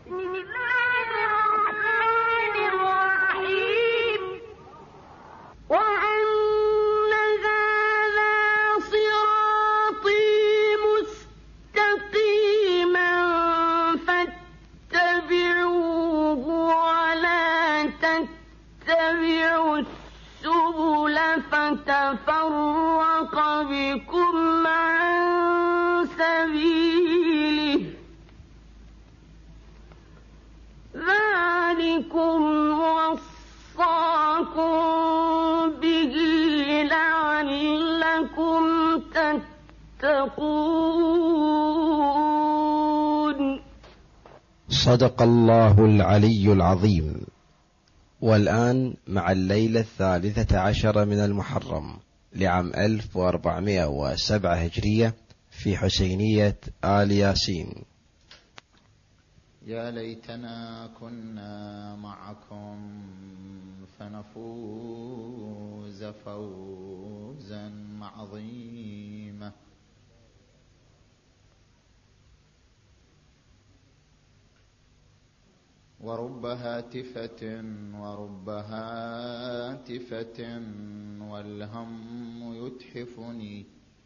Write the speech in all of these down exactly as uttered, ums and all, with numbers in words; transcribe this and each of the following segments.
فتفرق بكم عن سبيله ذلكم وصاكم به لعلكم تتقون. صدق الله العلي العظيم. والآن مع الليلة الثالثة عشر من المحرم لعام ألف وأربعمائة وسبعة هجرية في حسينية آل ياسين. يا ليتنا كنا معكم فنفوز فوزا عظيما. ورب هاتفة ورب هاتفة والهم يتحفني،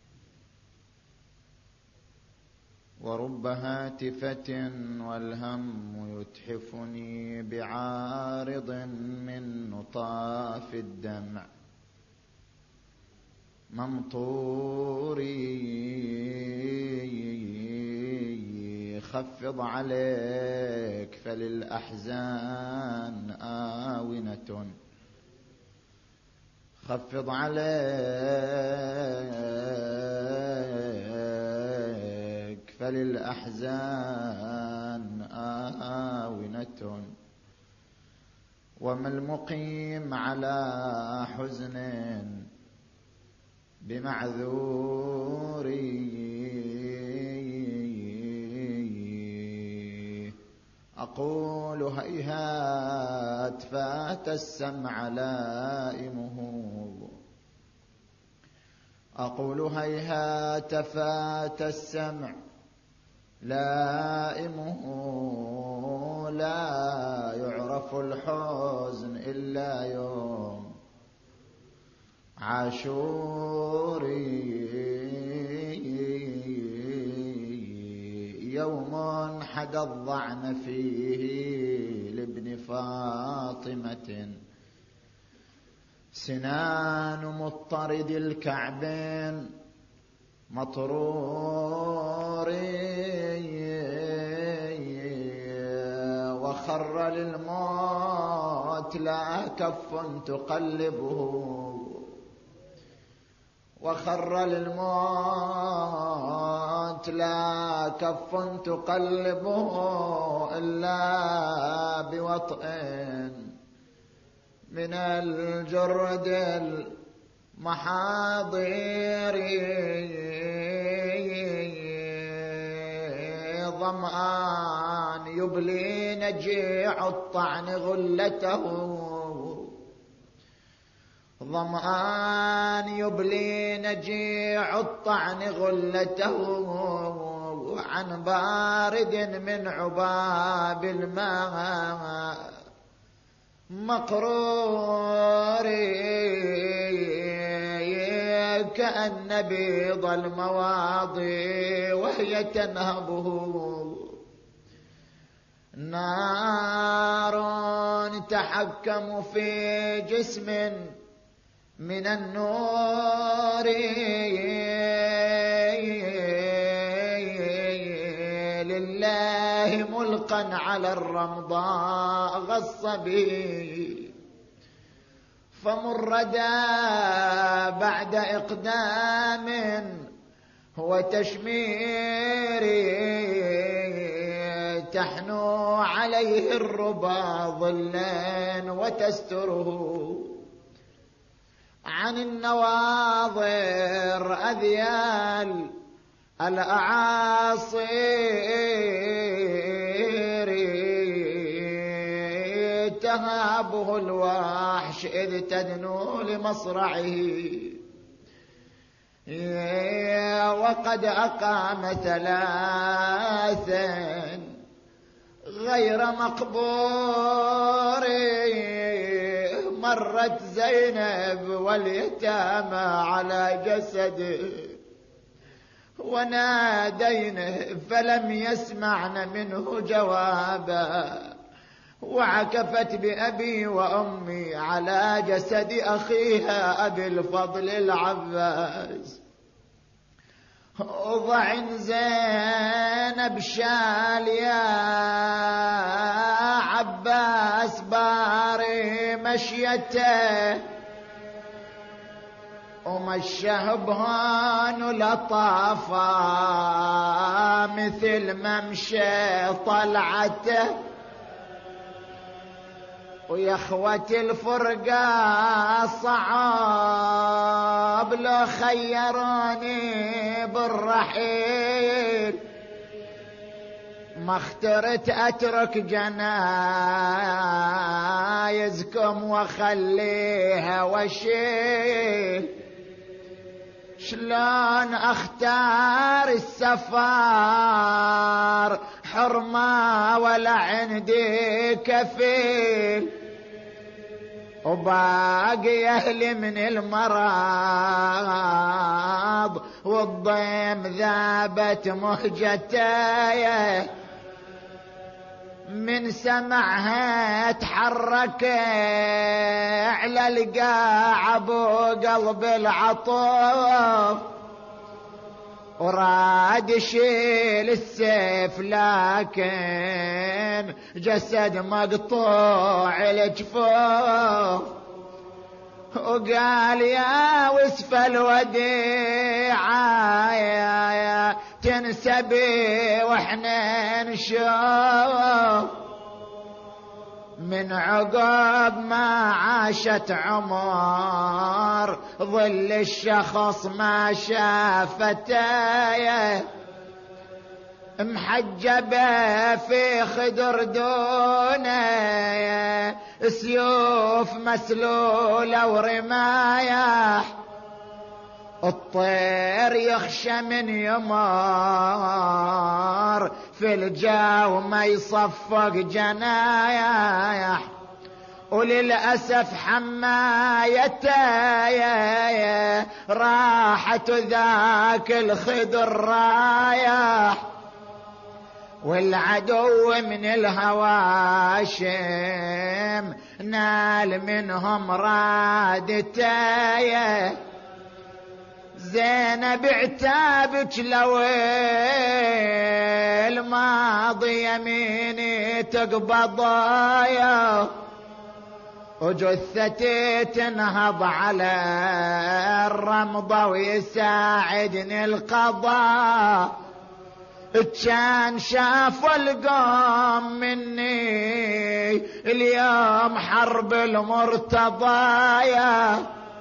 ورب هاتفة والهم يتحفني بعارض من نطاف الدمع ممطوري. خفض عليك فللأحزان آونة، خفض عليك فللأحزان آونة. وما المقيم على حزن بمعذوري. أقول هيهات فات السمع لائمه، أقول هيهات فات السمع لائمه. لا يعرف الحزن إلا يوم عاشوري، يوم حدا الضعن فيه لابن فاطمة، سنان مضطرد الكعبين مطروري. وخر للموت لا كف تقلبه، وخر للموت لا كف تقلبه إلا بوطء من الجرد المحاضر. ظمآن يبلي نجيع الطعن غلته، ظمآن يبلي نجيع الطعن غلته. عن بارد من عباب الماء مقروري، كأن بيض المواضي وهي تنهبه. نار تحكم في جسم من النور، لله ملقا على الرمضاء غص به. فمردا بعد إقدام وتشمير، تحنو عليه الربا ظلا وتستره. عن النواظر أذيال الأعاصير، تهابه الوحش إذ تدنو لمصرعه. وقد أقام ثلاثا غير مقبور. مرت زينب واليتامى على جسده ونادينه فلم يسمعن منه جوابا، وعكفت بأبي وأمي على جسد أخيها أبي الفضل العباس. وضع زينب شال يا عباس باري مشيته، ومشه بهان لطافة مثل ممشى طلعته. ويا اخوة الفرقة صعب لو خيروني بالرحيل، ما اخترت اترك جنايزكم واخليها وشيل. شلون اختار السفار حرمة ولا عندي كفيل، وباقي اهلي من المرض والضيم ذابت مهجتي. من سمعها تحرك على القاع ابو قلب العطوف، وراد يشيل السيف لكن جسد مقطوع الجفوف. وقال يا وسف الوديعة يا يا تنسبي واحنا نشوف. من عقب ما عاشت عمر ظل الشخص ما شافته، محجبة في خدر دونه سيوف مسلولة ورمايح. الطير يخشى من يمر في الجو ما يصفق جنايح، وللأسف حمايته راحت ذاك الخدر رايح. والعدو من الهواشم نال منهم رادته. زينب عتابك لو الماضي يميني تقبضايا، وجثتي تنهض على الرمضة ويساعدني القضاء. كان شافوا القوم مني اليوم حرب المرتضايا،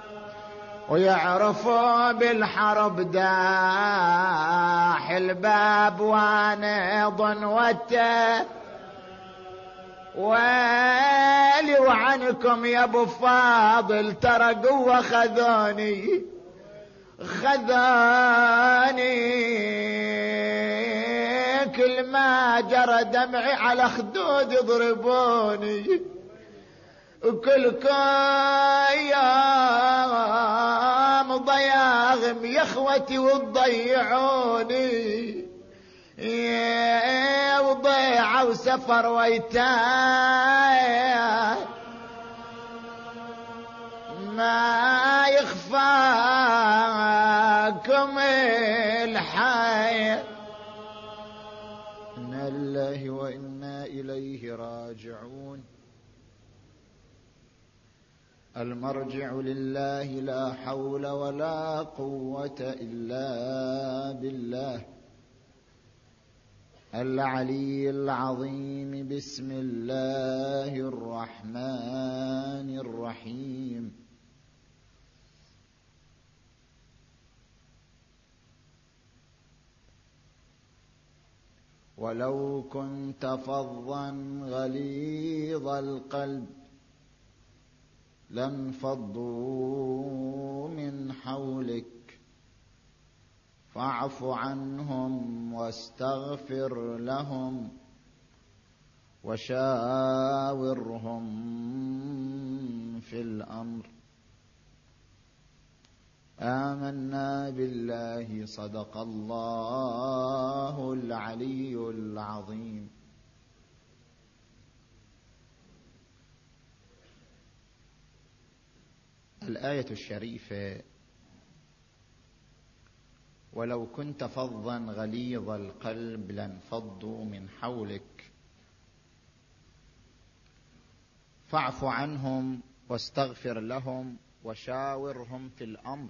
ويعرفوا بالحرب داح الباب وانا ضنوته. ويلي وعنكم يا ابو فاضل ترى قوة خذوني خذوني، كل ما جرى دمعي على خدود يضربوني، وكلكم يوم ضياغم يا اخوتي وتضيعوني، وضيعة وسفر ويتاي ما يخفاكم الحي. إنا لله وإنا إليه راجعون. المرجع لله لا حول ولا قوة إلا بالله العلي العظيم. بسم الله الرحمن الرحيم. ولو كنت فظا غليظ القلب لانفضوا من حولك فاعف عنهم واستغفر لهم وشاورهم في الأمر. آمنا بالله. صدق الله العلي العظيم. الآية الشريفة: ولو كنت فظا غليظ القلب لانفضوا من حولك فاعف عنهم واستغفر لهم وشاورهم في الأمر.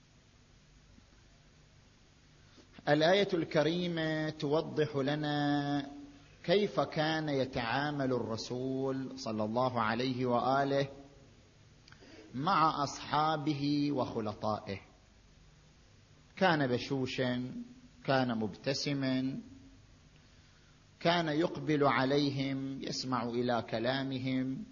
الآية الكريمة توضح لنا كيف كان يتعامل الرسول صلى الله عليه وآله مع أصحابه وخلطائه. كان بشوشا، كان مبتسما، كان يقبل عليهم، يسمع إلى كلامهم،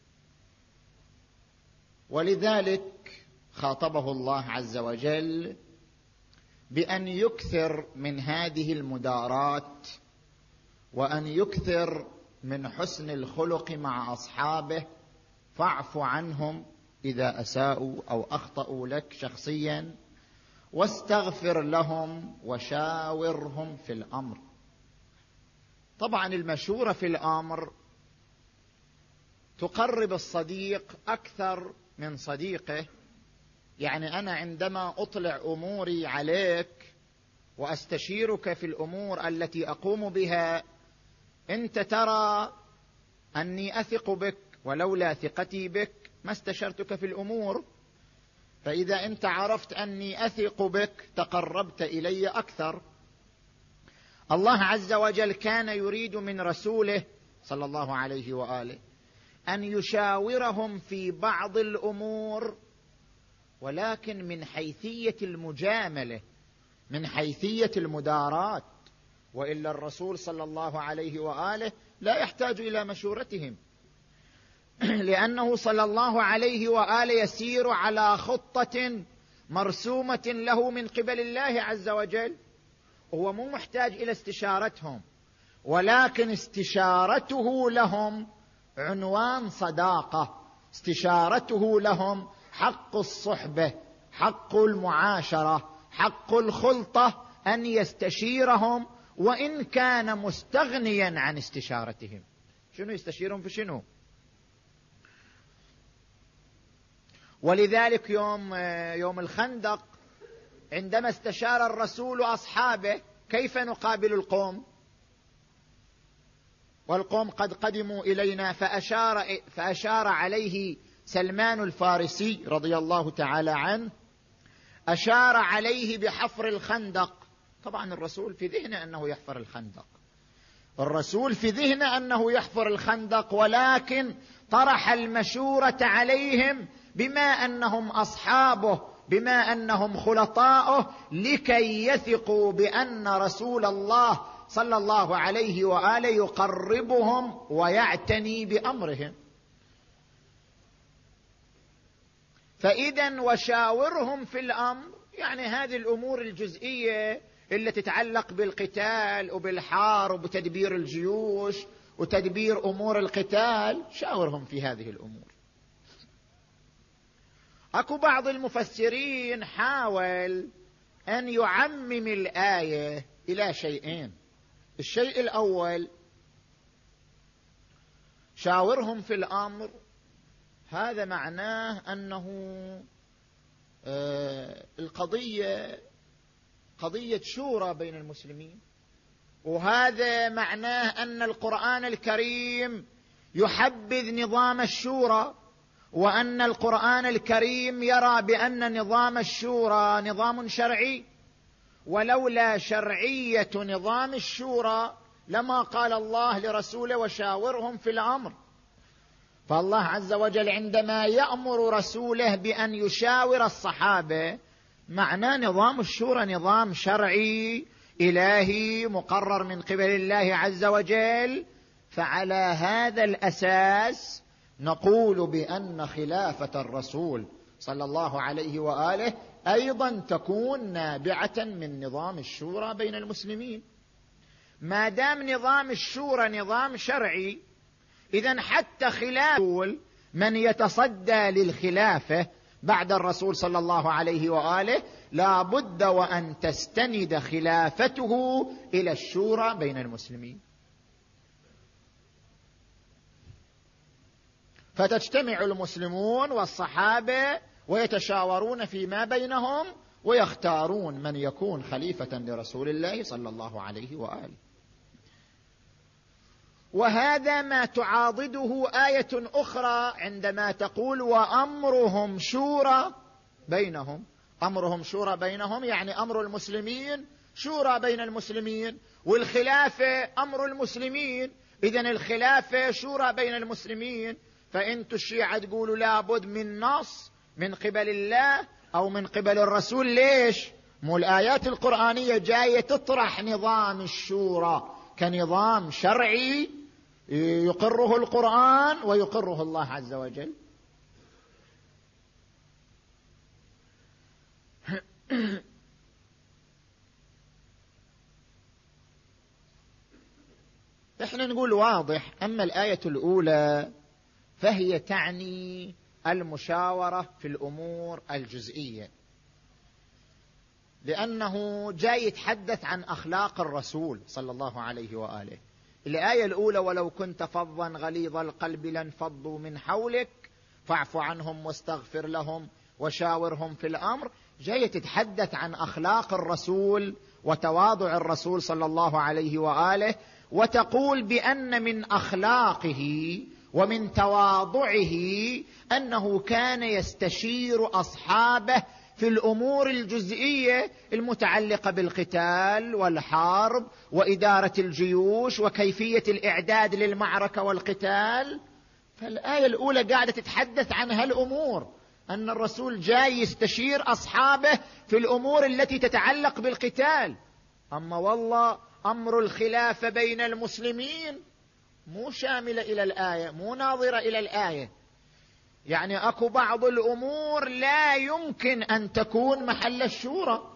ولذلك خاطبه الله عز وجل بأن يكثر من هذه المدارات، وأن يكثر من حسن الخلق مع أصحابه. فاعف عنهم إذا أساءوا أو أخطأوا لك شخصيا، واستغفر لهم وشاورهم في الأمر. طبعا المشورة في الأمر تقرب الصديق أكثر من صديقه. يعني أنا عندما أطلع أموري عليك وأستشيرك في الأمور التي أقوم بها، أنت ترى أني أثق بك، ولولا ثقتي بك ما استشرتك في الأمور. فإذا أنت عرفت أني أثق بك تقربت إلي أكثر. الله عز وجل كان يريد من رسوله صلى الله عليه وآله أن يشاورهم في بعض الأمور، ولكن من حيثية المجاملة، من حيثية المدارات. وإلا الرسول صلى الله عليه وآله لا يحتاج إلى مشورتهم، لأنه صلى الله عليه وآله يسير على خطة مرسومة له من قبل الله عز وجل. هو مو محتاج إلى استشارتهم، ولكن استشارته لهم عنوان صداقة، استشارته لهم حق الصحبة، حق المعاشرة، حق الخلطة، أن يستشيرهم وإن كان مستغنيا عن استشارتهم. شنو يستشيرهم في شنو؟ ولذلك يوم يوم الخندق عندما استشار الرسول أصحابه كيف نقابل القوم، والقوم قد قدموا إلينا، فأشار, فأشار عليه سلمان الفارسي رضي الله تعالى عنه، أشار عليه بحفر الخندق. طبعا الرسول في ذهنه أنه يحفر الخندق، الرسول في ذهنه أنه يحفر الخندق، ولكن طرح المشورة عليهم بما أنهم أصحابه، بما أنهم خلطاؤه، لكي يثقوا بأن رسول الله صلى الله عليه وآله يقربهم ويعتني بأمرهم. فإذا وشاورهم في الأمر، يعني هذه الأمور الجزئية اللي تتعلق بالقتال وبالحار وبتدبير الجيوش وتدبير أمور القتال، شاورهم في هذه الأمور. أكو بعض المفسرين حاول أن يعمم الآية إلى شيئين. الشيء الأول، شاورهم في الأمر، هذا معناه أنه آه القضية قضية شورى بين المسلمين، وهذا معناه أن القرآن الكريم يحبذ نظام الشورى، وأن القرآن الكريم يرى بأن نظام الشورى نظام شرعي، ولولا شرعية نظام الشورى لما قال الله لرسوله وشاورهم في الأمر. فالله عز وجل عندما يأمر رسوله بأن يشاور الصحابة، معناه نظام الشورى نظام شرعي إلهي مقرر من قبل الله عز وجل. فعلى هذا الأساس نقول بأن خلافة الرسول صلى الله عليه وآله أيضا تكون نابعة من نظام الشورى بين المسلمين. ما دام نظام الشورى نظام شرعي، إذن حتى خلاف من يتصدى للخلافة بعد الرسول صلى الله عليه وآله لا بد وأن تستند خلافته إلى الشورى بين المسلمين، فتجتمع المسلمون والصحابة ويتشاورون فيما بينهم ويختارون من يكون خليفة لرسول الله صلى الله عليه وآله. وهذا ما تعاضده آية أخرى عندما تقول وأمرهم شورى بينهم. أمرهم شورى بينهم يعني أمر المسلمين شورى بين المسلمين، والخلافة أمر المسلمين، إذن الخلافة شورى بين المسلمين. فإنتوا الشيعة تقولوا لابد من نص من قبل الله أو من قبل الرسول. ليش؟ مو الآيات القرآنية جاية تطرح نظام الشورى كنظام شرعي يقره القرآن ويقره الله عز وجل. احنا نقول واضح. أما الآية الأولى فهي تعني المشاورة في الأمور الجزئية، لأنه جاي يتحدث عن أخلاق الرسول صلى الله عليه وآله. الآية الأولى ولو كنت فظا غليظ القلب لانفضوا من حولك فاعف عنهم واستغفر لهم وشاورهم في الأمر، جاي تتحدث عن أخلاق الرسول وتواضع الرسول صلى الله عليه وآله، وتقول بأن من أخلاقه ومن تواضعه أنه كان يستشير أصحابه في الأمور الجزئية المتعلقة بالقتال والحرب وإدارة الجيوش وكيفية الإعداد للمعركة والقتال. فالآية الأولى قاعدة تتحدث عن هالأمور، أن الرسول جاي يستشير أصحابه في الأمور التي تتعلق بالقتال. أما والله أمر الخلافة بين المسلمين مو شاملة إلى الآية، مو ناظرة إلى الآية. يعني أكو بعض الأمور لا يمكن أن تكون محل الشورى،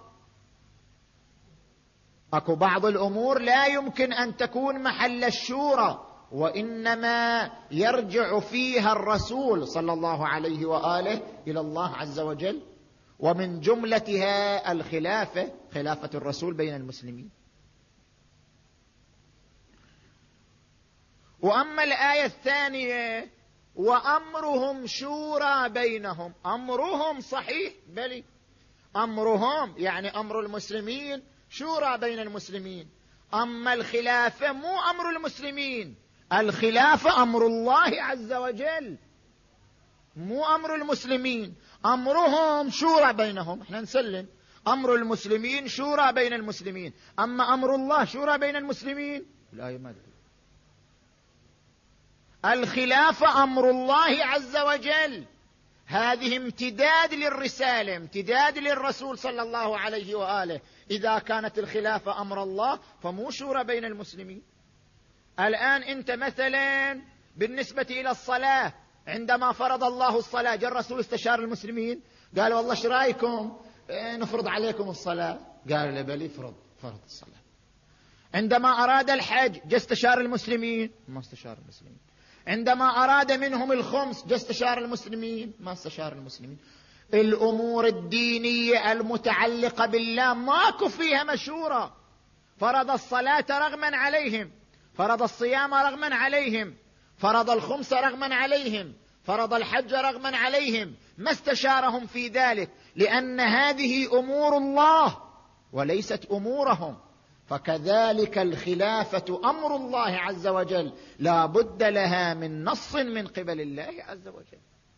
أكو بعض الأمور لا يمكن أن تكون محل الشورى، وإنما يرجع فيها الرسول صلى الله عليه وآله إلى الله عز وجل، ومن جملتها الخلافة، خلافة الرسول بين المسلمين. وأما الآية الثانية وأمرهم شورى بينهم، أمرهم صحيح بلي، أمرهم يعني أمر المسلمين شورى بين المسلمين. أما الخلافة مو أمر المسلمين، الخلافة أمر الله عز وجل، مو أمر المسلمين. أمرهم شورى بينهم، احنا نسلم أمر المسلمين شورى بين المسلمين، أما أمر الله شورى بين المسلمين الآية ما تقول. الخلافة أمر الله عز وجل، هذه امتداد للرسالة، امتداد للرسول صلى الله عليه وآله. إذا كانت الخلافة أمر الله فمو شورى بين المسلمين. الآن أنت مثلا بالنسبة إلى الصلاة، عندما فرض الله الصلاة جاء الرسول استشار المسلمين قال والله ايش رايكم نفرض عليكم الصلاة؟ قال بلي فرض فرض الصلاة. عندما أراد الحج جاء استشار المسلمين؟ ما استشار المسلمين. عندما أراد منهم الخمس جاء استشار المسلمين؟ ما استشار المسلمين. الأمور الدينية المتعلقة بالله ماكو فيها مشورة. فرض الصلاة رغما عليهم، فرض الصيام رغما عليهم، فرض الخمس رغما عليهم، فرض الحج رغما عليهم، ما استشارهم في ذلك، لأن هذه أمور الله وليست أمورهم. فكذلك الخلافة أمر الله عز وجل، لا بد لها من نص من قبل الله عز وجل.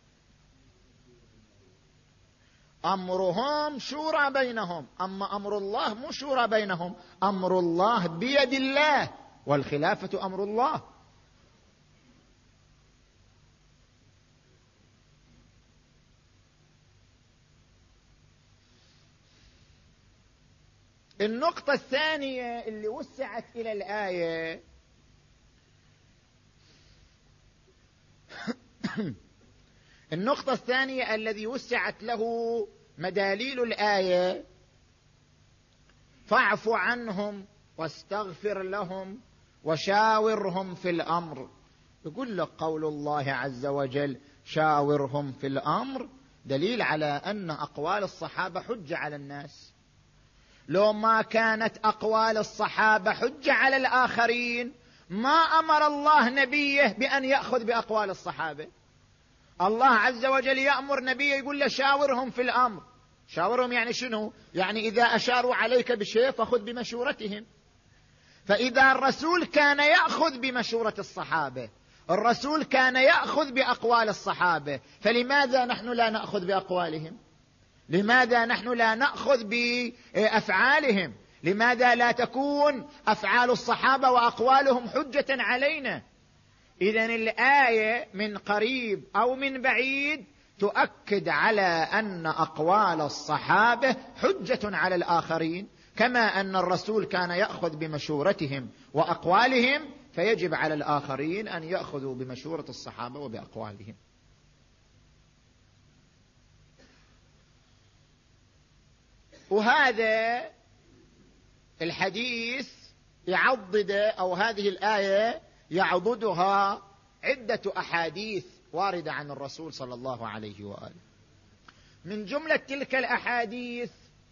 أمرهم شورى بينهم، أما أمر الله مو شورى بينهم، أمر الله بيد الله، والخلافة أمر الله. النقطة الثانية اللي وسعت إلى الآية النقطة الثانية الذي وسعت له مداليل الآية فاعف عنهم واستغفر لهم وشاورهم في الأمر. يقول لك قول الله عز وجل شاورهم في الأمر دليل على أن أقوال الصحابة حجة على الناس. لو ما كانت أقوال الصحابة حجة على الآخرين ما أمر الله نبيه بأن يأخذ بأقوال الصحابة. الله عز وجل يأمر نبيه يقول له شاورهم في الأمر. شاورهم يعني شنو؟ يعني إذا أشاروا عليك بشيء فخذ بمشورتهم. فإذا الرسول كان يأخذ بمشورة الصحابة، الرسول كان يأخذ بأقوال الصحابة، فلماذا نحن لا نأخذ بأقوالهم؟ لماذا نحن لا نأخذ بأفعالهم؟ لماذا لا تكون أفعال الصحابة وأقوالهم حجة علينا؟ إذن الآية من قريب أو من بعيد تؤكد على أن أقوال الصحابة حجة على الآخرين، كما أن الرسول كان يأخذ بمشورتهم وأقوالهم، فيجب على الآخرين أن يأخذوا بمشورة الصحابة وبأقوالهم. وهذا الحديث يعضد، أو هذه الآية يعضدها عدة أحاديث واردة عن الرسول صلى الله عليه وآله. من جملة تلك الأحاديث: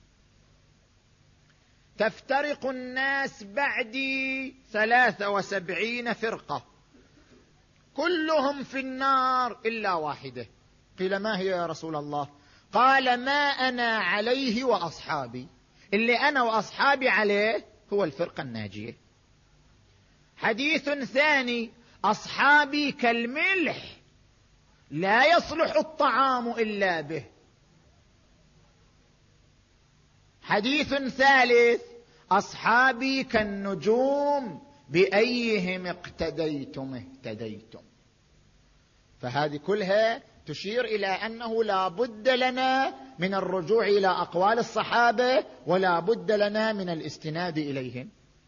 تفترق الناس بعدي ثلاثة وسبعين فرقة كلهم في النار إلا واحدة. قيل ما هي يا رسول الله؟ قال ما أنا عليه وأصحابي. اللي أنا وأصحابي عليه هو الفرقة الناجية. حديث ثاني: أصحابي كالملح لا يصلح الطعام إلا به. حديث ثالث: أصحابي كالنجوم بأيهم اقتديتم اهتديتم. فهذه كلها تشير إلى أنه لا بد لنا من الرجوع إلى أقوال الصحابة، ولا بد لنا من الاستناد إليهم.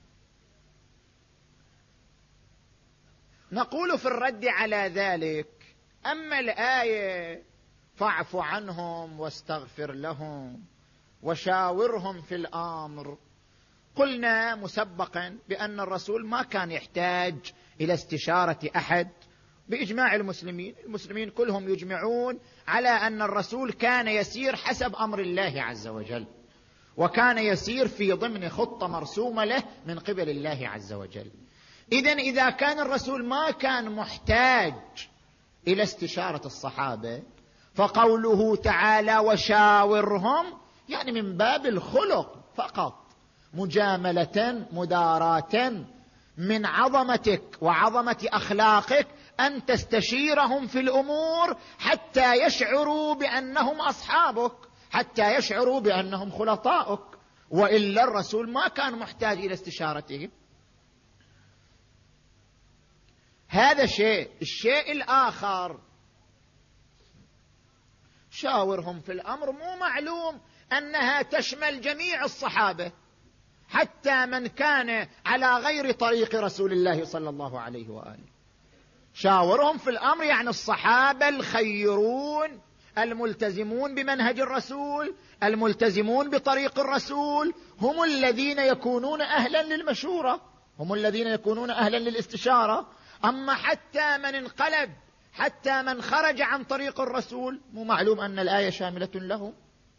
نقول في الرد على ذلك: أما الآية فاعف عنهم واستغفر لهم وشاورهم في الأمر، قلنا مسبقا بأن الرسول ما كان يحتاج إلى استشارة أحد بإجماع المسلمين. المسلمين كلهم يجمعون على أن الرسول كان يسير حسب أمر الله عز وجل، وكان يسير في ضمن خطة مرسومة له من قبل الله عز وجل. إذن إذا كان الرسول ما كان محتاج إلى استشارة الصحابة، فقوله تعالى وشاورهم يعني من باب الخلق فقط، مجاملة مداراة، من عظمتك وعظمة أخلاقك أن تستشيرهم في الأمور حتى يشعروا بأنهم أصحابك، حتى يشعروا بأنهم خلطاؤك، وإلا الرسول ما كان محتاج إلى استشارتهم. هذا شيء. الشيء الآخر: شاورهم في الأمر مو معلوم أنها تشمل جميع الصحابة، حتى من كان على غير طريق رسول الله صلى الله عليه وآله. شاورهم في الأمر يعني الصحابة الخيرون الملتزمون بمنهج الرسول، الملتزمون بطريق الرسول، هم الذين يكونون أهلا للمشورة، هم الذين يكونون أهلا للاستشارة. أما حتى من انقلب، حتى من خرج عن طريق الرسول، مو معلوم أن الآية شاملة لهم.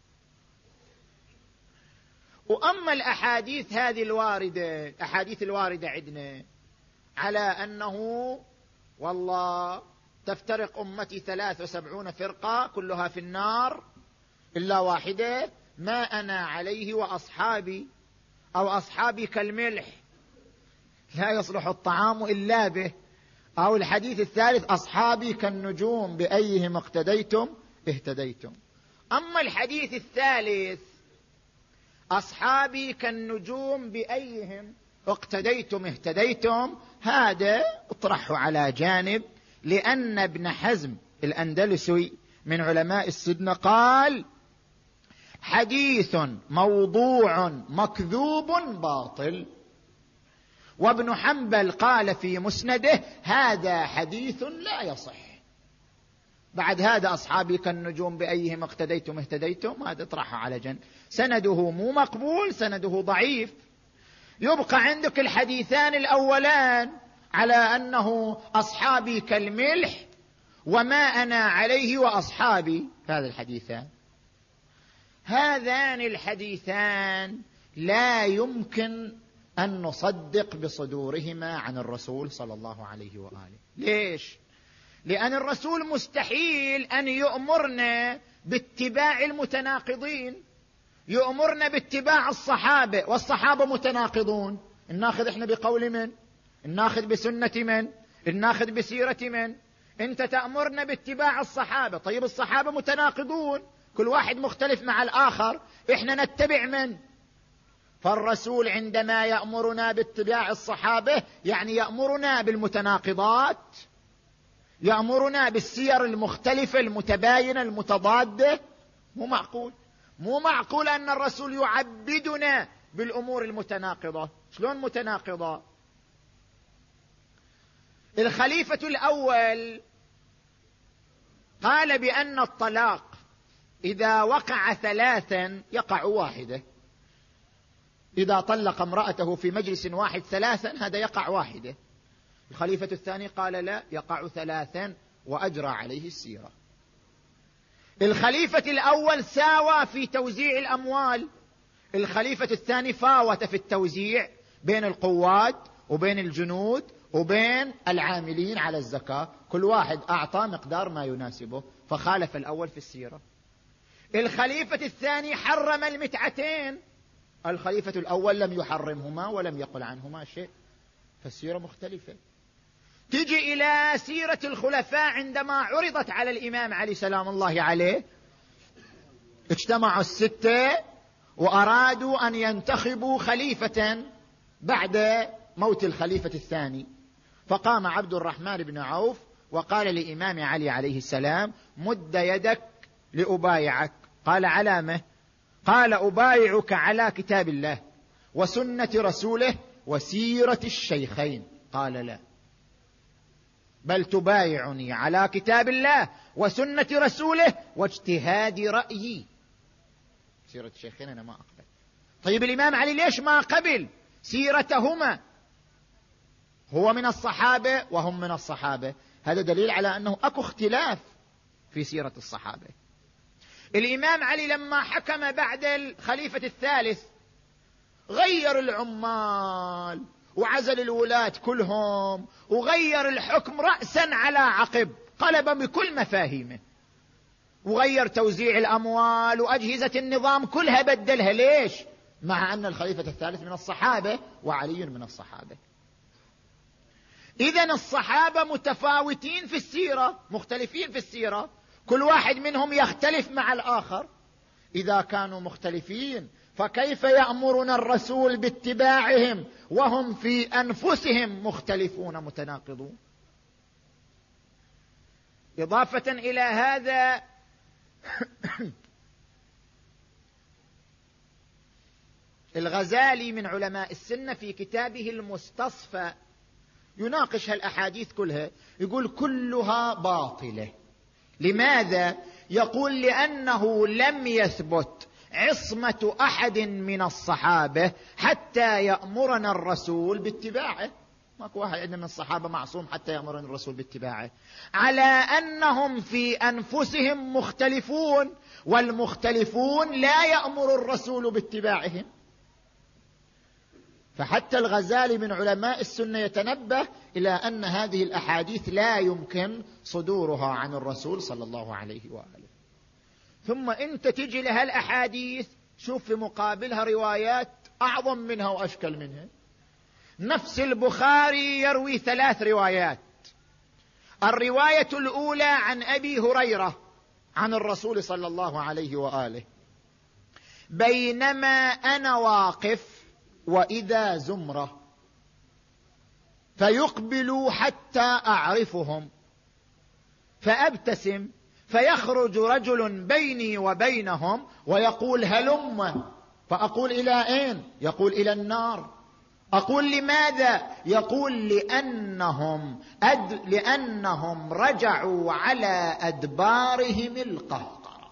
وأما الأحاديث هذه الواردة، الأحاديث الواردة عندنا على أنه والله تفترق أمتي ثلاث وسبعون فرقة كلها في النار إلا واحدة، ما أنا عليه وأصحابي، أو أصحابي كالملح لا يصلح الطعام إلا به، أو الحديث الثالث أصحابي كالنجوم بأيهم اقتديتم اهتديتم. أما الحديث الثالث أصحابي كالنجوم بأيهم اقتديتم اهتديتم، هذا اطرحه على جانب، لأن ابن حزم الأندلسي من علماء السنة قال حديث موضوع مكذوب باطل. وابن حنبل قال في مسنده هذا حديث لا يصح. بعد هذا أصحابي كالنجوم بأيهم اقتديتم اهتديتم، هذا اطرحه على جنب، سنده مو مقبول، سنده ضعيف. يبقى عندك الحديثان الأولان على أنه أصحابي كالملح وما أنا عليه وأصحابي. هذا الحديثان هذان الحديثان لا يمكن أن نصدق بصدورهما عن الرسول صلى الله عليه وآله. ليش؟ لأن الرسول مستحيل أن يؤمرنا باتباع المتناقضين، يؤمرنا باتباع الصحابة، والصحابة متناقضون. الناخذ احنا بقول من؟ الناخذ بسنة من؟ الناخذ بسيرة من؟ انت تأمرنا باتباع الصحابة، طيب الصحابة متناقضون، كل واحد مختلف مع الآخر، احنا نتبع من؟ فالرسول عندما يأمرنا باتباع الصحابة يعني يأمرنا بالمتناقضات، يأمرنا بالسير المختلفة المتباينة المتضادة. مو معقول، مو معقول أن الرسول يعبدنا بالأمور المتناقضة. شلون متناقضة؟ الخليفة الأول قال بأن الطلاق إذا وقع ثلاثا يقع واحدة، إذا طلق امرأته في مجلس واحد ثلاثا هذا يقع واحدة. الخليفة الثاني قال لا، يقع ثلاثا وأجرى عليه السيرة. الخليفة الأول ساوى في توزيع الأموال، الخليفة الثاني فاوت في التوزيع بين القوات وبين الجنود وبين العاملين على الزكاة، كل واحد أعطى مقدار ما يناسبه، فخالف الأول في السيرة. الخليفة الثاني حرم المتعتين، الخليفة الأول لم يحرمهما ولم يقل عنهما شيء، فالسيرة مختلفة. تجي إلى سيرة الخلفاء عندما عرضت على الإمام علي سلام الله عليه، اجتمعوا الستة وأرادوا أن ينتخبوا خليفة بعد موت الخليفة الثاني، فقام عبد الرحمن بن عوف وقال لإمام علي عليه السلام مد يدك لأبايعك. قال علامة؟ قال أبايعك على كتاب الله وسنة رسوله وسيرة الشيخين. قال لا، بل تبايعني على كتاب الله وسنة رسوله واجتهاد رأيي، سيرة الشيخين أنا ما أقبل. طيب الإمام علي ليش ما قبل سيرتهما؟ هو من الصحابة وهم من الصحابة، هذا دليل على أنه أكو اختلاف في سيرة الصحابة. الإمام علي لما حكم بعد الخليفة الثالث غير العمال وعزل الولاة كلهم وغير الحكم رأسا على عقب، قلب بكل مفاهيمه، وغير توزيع الأموال وأجهزة النظام كلها بدلها. ليش؟ مع أن الخليفة الثالث من الصحابة وعلي من الصحابة. إذن الصحابة متفاوتين في السيرة، مختلفين في السيرة، كل واحد منهم يختلف مع الآخر. إذا كانوا مختلفين فكيف يأمرنا الرسول باتباعهم وهم في أنفسهم مختلفون متناقضون؟ إضافة إلى هذا الغزالي من علماء السنة في كتابه المستصفى يناقش هالأحاديث كلها، يقول كلها باطلة. لماذا؟ يقول لأنه لم يثبت عصمة أحد من الصحابة حتى يأمرنا الرسول باتباعه. ماكو واحد عندنا من الصحابة معصوم حتى يأمرنا الرسول باتباعه، على أنهم في أنفسهم مختلفون، والمختلفون لا يأمر الرسول باتباعهم. فحتى الغزالي من علماء السنة يتنبه إلى أن هذه الأحاديث لا يمكن صدورها عن الرسول صلى الله عليه وآله. ثم أنت تجي لها الأحاديث شوف في مقابلها روايات أعظم منها وأشكل منها. نفس البخاري يروي ثلاث روايات. الرواية الأولى عن أبي هريرة عن الرسول صلى الله عليه وآله: بينما أنا واقف وإذا زمرة فيقبلوا حتى أعرفهم فأبتسم فيخرج رجل بيني وبينهم ويقول هلم، فأقول إلى أين؟ يقول إلى النار. أقول لماذا؟ يقول لأنهم أد... لأنهم رجعوا على أدبارهم القهقرة.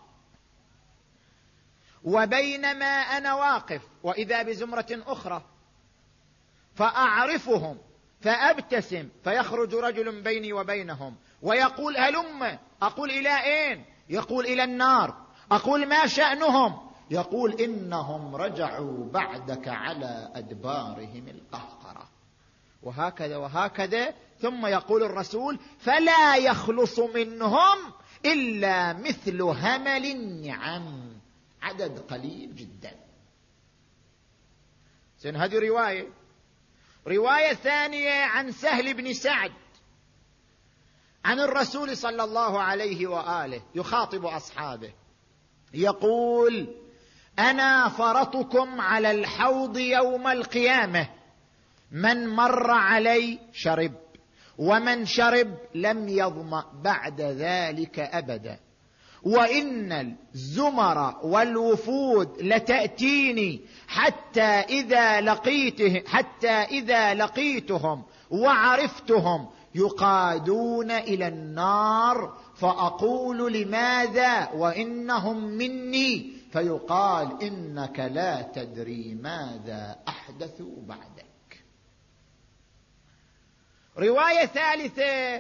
وبينما أنا واقف وإذا بزمرة أخرى فأعرفهم فأبتسم فيخرج رجل بيني وبينهم ويقول هلم. أقول إلى أين؟ يقول إلى النار. أقول ما شأنهم؟ يقول إنهم رجعوا بعدك على أدبارهم القهقرة. وهكذا وهكذا. ثم يقول الرسول فلا يخلص منهم إلا مثل همل النعم، عدد قليل جدا. زين، هذه رواية. رواية ثانية عن سهل بن سعد عن الرسول صلى الله عليه وآله يخاطب أصحابه يقول أنا فرطكم على الحوض يوم القيامة، من مر علي شرب، ومن شرب لم يظمأ بعد ذلك أبدا، وإن الزمر والوفود لتأتيني حتى إذا لقيته حتى إذا لقيتهم وعرفتهم يقادون إلى النار، فأقول لماذا وإنهم مني، فيقال إنك لا تدري ماذا أحدثوا بعدك. رواية ثالثة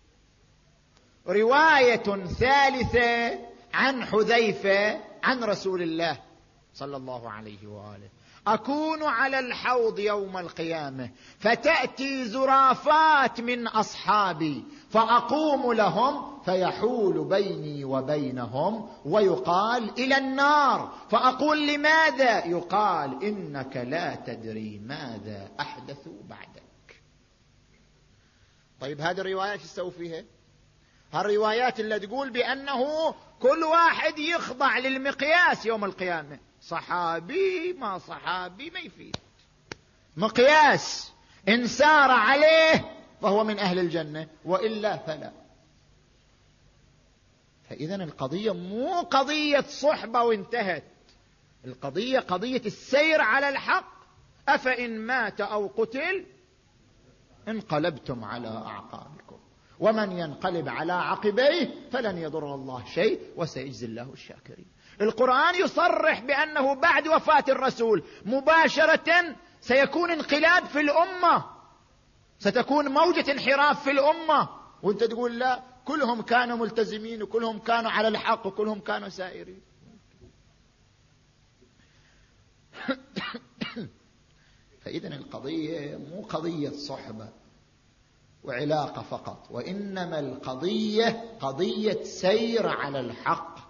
رواية ثالثة عن حذيفة عن رسول الله صلى الله عليه وآله: أكون على الحوض يوم القيامة فتأتي زرافات من أصحابي فأقوم لهم فيحول بيني وبينهم ويقال إلى النار، فأقول لماذا؟ يقال إنك لا تدري ماذا أحدثوا بعدك. طيب هذه الروايات تستوي فيها؟ هالروايات اللي تقول بأنه كل واحد يخضع للمقياس يوم القيامة، صحابي ما صحابي ما يفيد، مقياس إن سار عليه فهو من أهل الجنة وإلا فلا. فإذا القضية مو قضية صحبة وانتهت، القضية قضية السير على الحق. أفإن مات أو قتل انقلبتم على أعقابكم ومن ينقلب على عقبيه فلن يضر الله شيء وسيجزي الله الشاكرين. القرآن يصرح بأنه بعد وفاة الرسول مباشرة سيكون انقلاب في الأمة، ستكون موجة انحراف في الأمة، وانت تقول لا كلهم كانوا ملتزمين وكلهم كانوا على الحق وكلهم كانوا سائرين. فإذن القضية مو قضية صحبة وعلاقة فقط، وإنما القضية قضية سير على الحق.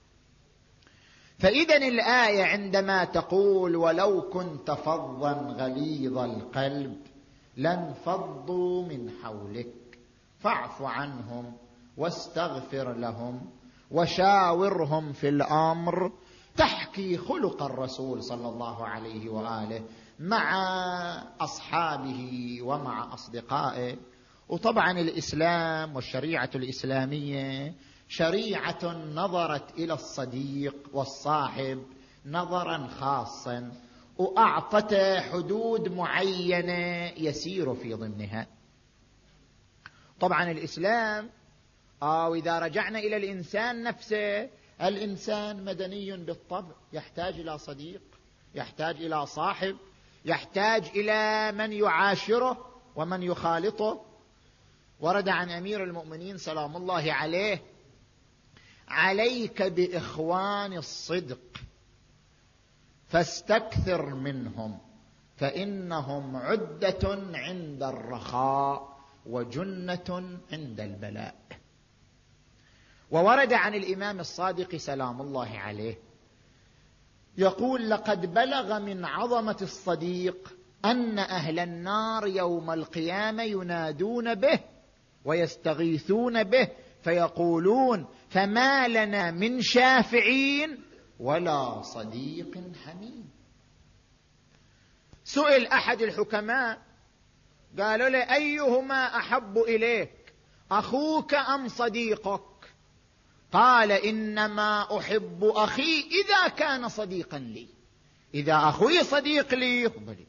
فإذن الآية عندما تقول ولو كنت فظا غليظ القلب لانفضوا من حولك فاعف عنهم واستغفر لهم وشاورهم في الأمر، تحكي خلق الرسول صلى الله عليه وآله مع أصحابه ومع أصدقائه. وطبعا الإسلام والشريعة الإسلامية شريعة نظرت إلى الصديق والصاحب نظرا خاصا، وأعطته حدود معينة يسير في ضمنها. طبعا الإسلام أو إذا رجعنا إلى الإنسان نفسه، الإنسان مدني بالطبع، يحتاج إلى صديق، يحتاج إلى صاحب، يحتاج إلى من يعاشره ومن يخالطه. ورد عن أمير المؤمنين سلام الله عليه: عليك بإخوان الصدق فاستكثر منهم فإنهم عدة عند الرخاء وجنة عند البلاء. وورد عن الإمام الصادق سلام الله عليه يقول: لقد بلغ من عظمة الصديق أن أهل النار يوم القيامة ينادون به ويستغيثون به فيقولون: فما لنا من شافعين ولا صديق حميم. سئل أحد الحكماء قالوا له: أيهما أحب إليك، أخوك أم صديقك؟ قال: إنما أحب أخي إذا كان صديقا لي، إذا أخوي صديق لي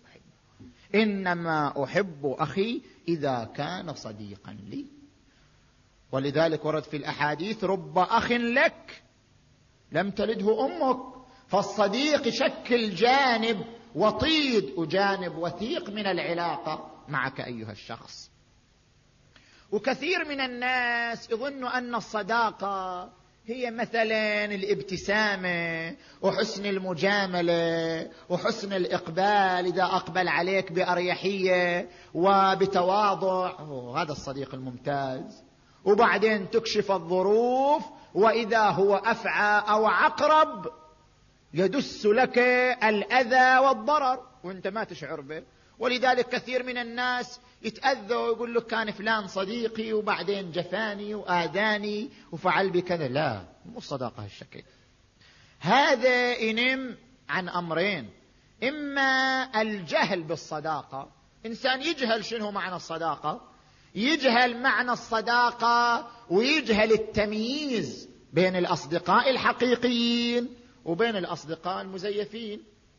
إنما أحب أخي إذا كان صديقا لي. ولذلك ورد في الأحاديث: رب أخ لك لم تلده أمك. فالصديق يشكل جانب وطيد وجانب وثيق من العلاقة، معك أيها الشخص. وكثير من الناس يظن أن الصداقة هي مثلا الابتسامة وحسن المجاملة وحسن الإقبال، إذا أقبل عليك بأريحية وبتواضع هذا الصديق الممتاز، وبعدين تكشف الظروف وإذا هو أفعى أو عقرب يدس لك الأذى والضرر وأنت ما تشعر به. ولذلك كثير من الناس يتأذى ويقول لك كان فلان صديقي وبعدين جفاني وآذاني وفعل بكذا. لا، مو الصداقة هالشكل. هذا ينم عن أمرين: إما الجهل بالصداقة، إنسان يجهل شنو معنى الصداقة، يجهل معنى الصداقة ويجهل التمييز بين الأصدقاء الحقيقيين وبين الأصدقاء المزيفين،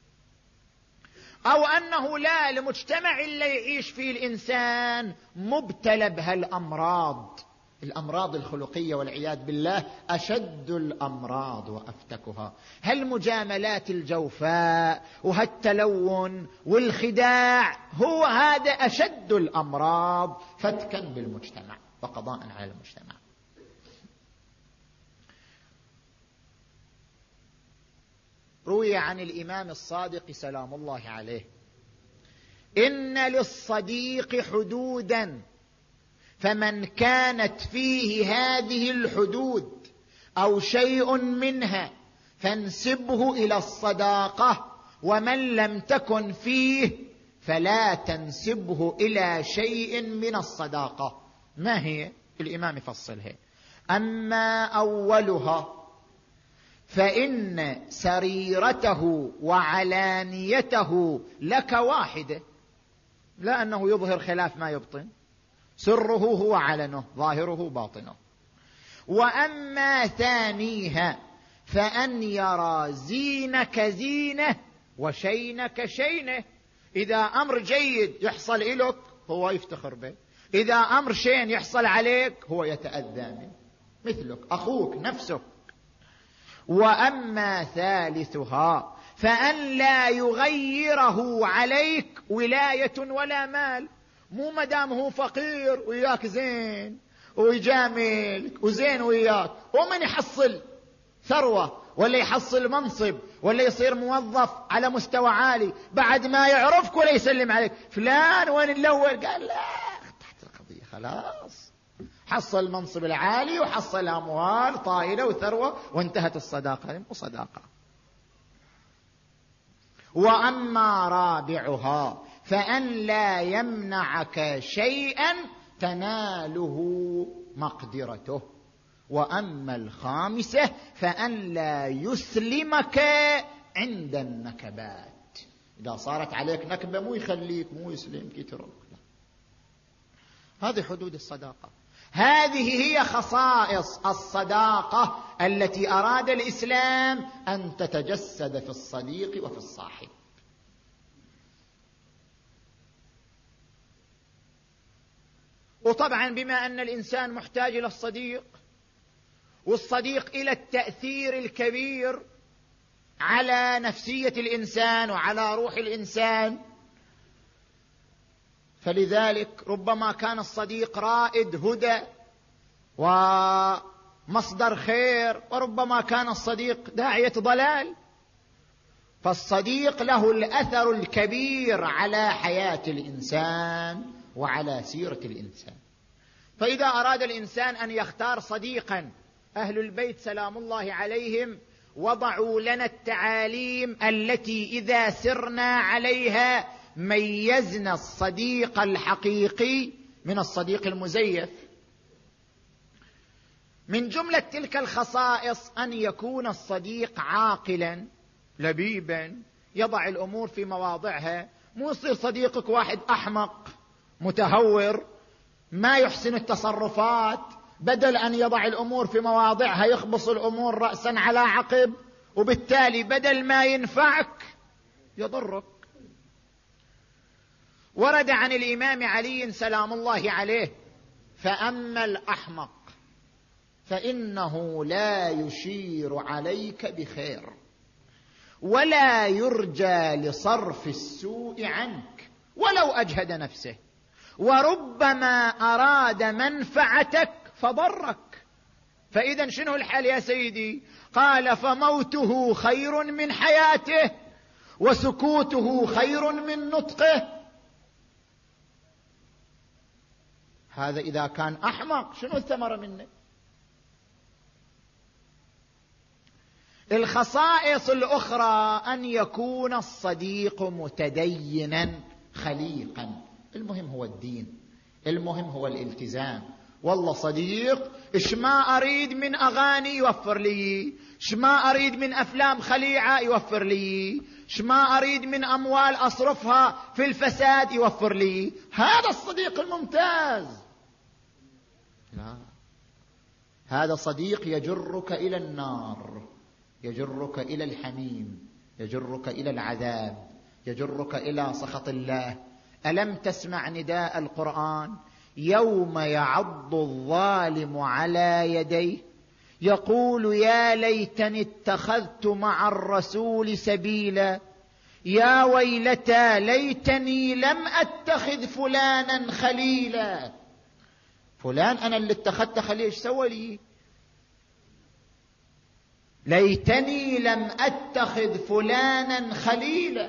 أو أنه لا، المجتمع اللي يعيش فيه الإنسان مبتلى بهالأمراض، الأمراض الخلقية والعياذ بالله أشد الأمراض وأفتكها، هالمجاملات الجوفاء وهالتلون والخداع، هو هذا أشد الأمراض فتكا بالمجتمع وقضاء على المجتمع. روي عن الإمام الصادق سلام الله عليه: إن للصديق حدودا، فمن كانت فيه هذه الحدود أو شيء منها فانسبه إلى الصداقة، ومن لم تكن فيه فلا تنسبه إلى شيء من الصداقة. ما هي؟ الإمام يفصلها: أما أولها فإن سريرته وعلانيته لك واحدة، لا أنه يظهر خلاف ما يبطن، سره هو علنه، ظاهره باطنه. وأما ثانيها فأن يرى زينك زينه وشينك شينه، إذا أمر جيد يحصل إليك هو يفتخر به، إذا أمر شين يحصل عليك هو يتأذى منه، مثلك أخوك نفسك. وأما ثالثها فأن لا يغيره عليك ولاية ولا مال، مو مدام هو فقير وياك زين ويجاملك وزين وياك، ومن يحصل ثروة ولا يحصل منصب ولا يصير موظف على مستوى عالي بعد ما يعرفك ولا يسلم عليك، فلان وين الأول؟ قال لا، تحت القضية خلاص، حصل المنصب العالي وحصل أموال طائلة وثروة وانتهت الصداقة. مو صداقة. وأما رابعها فأن لا يمنعك شيئا تناله مقدرته. وأما الخامسة فأن لا يسلمك عند النكبات، إذا صارت عليك نكبة مو يخليك، مو يسلمك، يترك. هذه حدود الصداقة، هذه هي خصائص الصداقة التي أراد الإسلام أن تتجسد في الصديق وفي الصاحب. وطبعا بما أن الإنسان محتاج إلى الصديق، والصديق إلى التأثير الكبير على نفسية الإنسان وعلى روح الإنسان، فلذلك ربما كان الصديق رائد هدى ومصدر خير، وربما كان الصديق داعية ضلال. فالصديق له الأثر الكبير على حياة الإنسان وعلى سيرة الإنسان. فإذا أراد الإنسان أن يختار صديقا، أهل البيت سلام الله عليهم وضعوا لنا التعاليم التي إذا سرنا عليها ميزنا الصديق الحقيقي من الصديق المزيف. من جملة تلك الخصائص أن يكون الصديق عاقلا لبيبا، يضع الأمور في مواضعها، مو يصير صديقك واحد أحمق متهور ما يحسن التصرفات، بدل أن يضع الأمور في مواضعها يخبص الأمور رأسا على عقب، وبالتالي بدل ما ينفعك يضرك. ورد عن الإمام علي سلام الله عليه: فأما الأحمق فإنه لا يشير عليك بخير ولا يرجى لصرف السوء عنك ولو أجهد نفسه. وربما أراد منفعتك فضرك. فإذا شنو الحل يا سيدي؟ قال فموته خير من حياته وسكوته خير من نطقه. هذا إذا كان أحمق شنو الثمرة منه؟ الخصائص الأخرى أن يكون الصديق متدينا خليقا. المهم هو الدين، المهم هو الالتزام. والله صديق إيش ما أريد من أغاني يوفر لي، إيش ما أريد من أفلام خليعة يوفر لي، إيش ما أريد من أموال أصرفها في الفساد يوفر لي. هذا الصديق الممتاز. لا، هذا صديق يجرك إلى النار، يجرك إلى الحميم، يجرك إلى العذاب، يجرك إلى سخط الله. ألم تسمع نداء القرآن يوم يعض الظالم على يديه يقول يا ليتني اتخذت مع الرسول سبيلا يا ويلتى ليتني لم أتخذ فلانا خليلا. فلان أنا اللي اتخذت خليل، ايش سوى لي؟ ليتني لم أتخذ فلانا خليلا.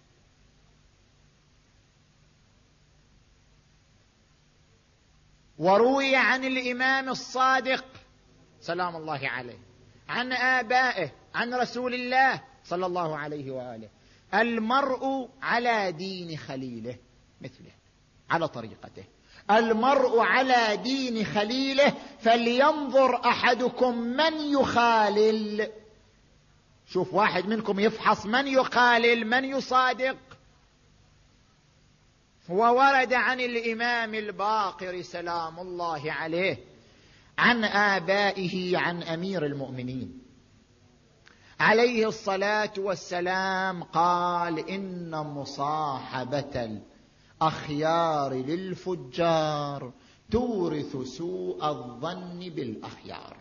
وروي عن الإمام الصادق سلام الله عليه عن آبائه عن رسول الله صلى الله عليه وآله: المرء على دين خليله، مثله على طريقته. المرء على دين خليله فلينظر أحدكم من يخالل. شوف واحد منكم يفحص من يخالل من يصادق. وورد عن الإمام الباقر سلام الله عليه عن آبائه عن أمير المؤمنين عليه الصلاة والسلام قال: إن مصاحبة الأخيار للفجار تورث سوء الظن بالأخيار،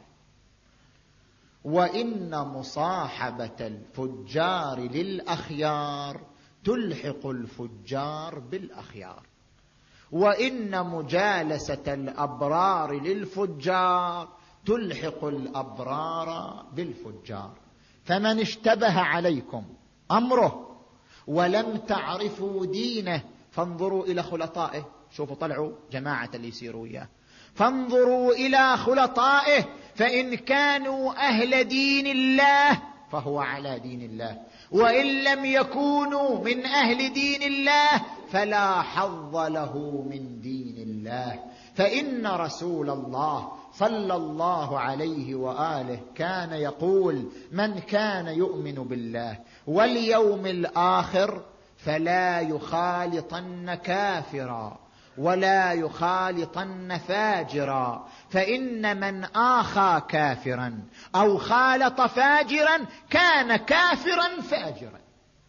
وإن مصاحبة الفجار للأخيار تلحق الفجار بالأخيار، وإن مجالسة الأبرار للفجار تلحق الأبرار بالفجار. فمن اشتبه عليكم أمره ولم تعرفوا دينه فانظروا إلى خلطائه. شوفوا طلعوا جماعة اللي يسيروا إياه، فانظروا إلى خلطائه، فإن كانوا أهل دين الله فهو على دين الله، وإن لم يكونوا من أهل دين الله فلا حظ له من دين الله. فإن رسول الله صلى الله عليه وآله كان يقول: من كان يؤمن بالله واليوم الآخر فلا يخالطن كافرا ولا يخالطن فاجرا، فإن من آخى كافرا أو خالط فاجرا كان كافرا فاجرا.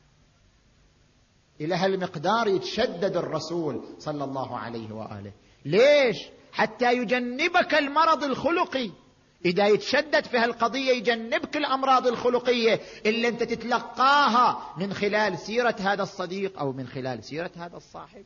إلى هالمقدار يتشدد الرسول صلى الله عليه وآله. ليش؟ حتى يجنبك المرض الخلقي. إذا يتشدد في هالقضية يجنبك الأمراض الخلقية اللي أنت تتلقاها من خلال سيرة هذا الصديق أو من خلال سيرة هذا الصاحب.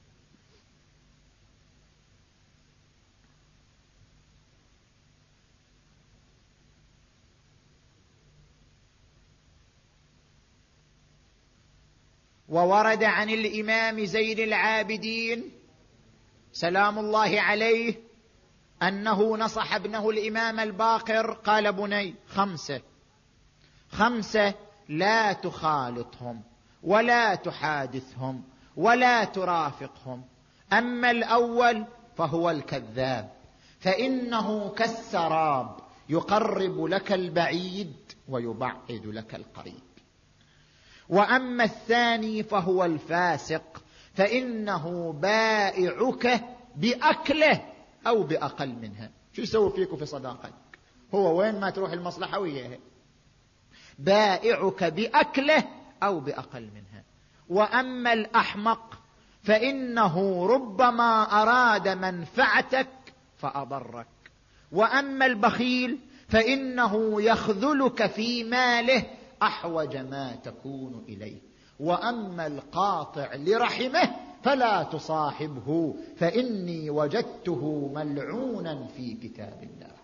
وورد عن الإمام زين العابدين سلام الله عليه أنه نصح ابنه الإمام الباقر قال: بني خمسة خمسة لا تخالطهم ولا تحادثهم ولا ترافقهم. أما الأول فهو الكذاب، فإنه كالسراب يقرب لك البعيد ويبعد لك القريب. وأما الثاني فهو الفاسق، فإنه بائعك بأكله أو بأقل منها. شو يسوي فيك في صداقتك؟ هو وين ما تروح المصلحة وياه، بائعك بأكله أو بأقل منها. وأما الأحمق فإنه ربما أراد منفعتك فأضرك. وأما البخيل فإنه يخذلك في ماله أحوج ما تكون إليه. وأما القاطع لرحمه فلا تصاحبه فإني وجدته ملعونا في كتاب الله.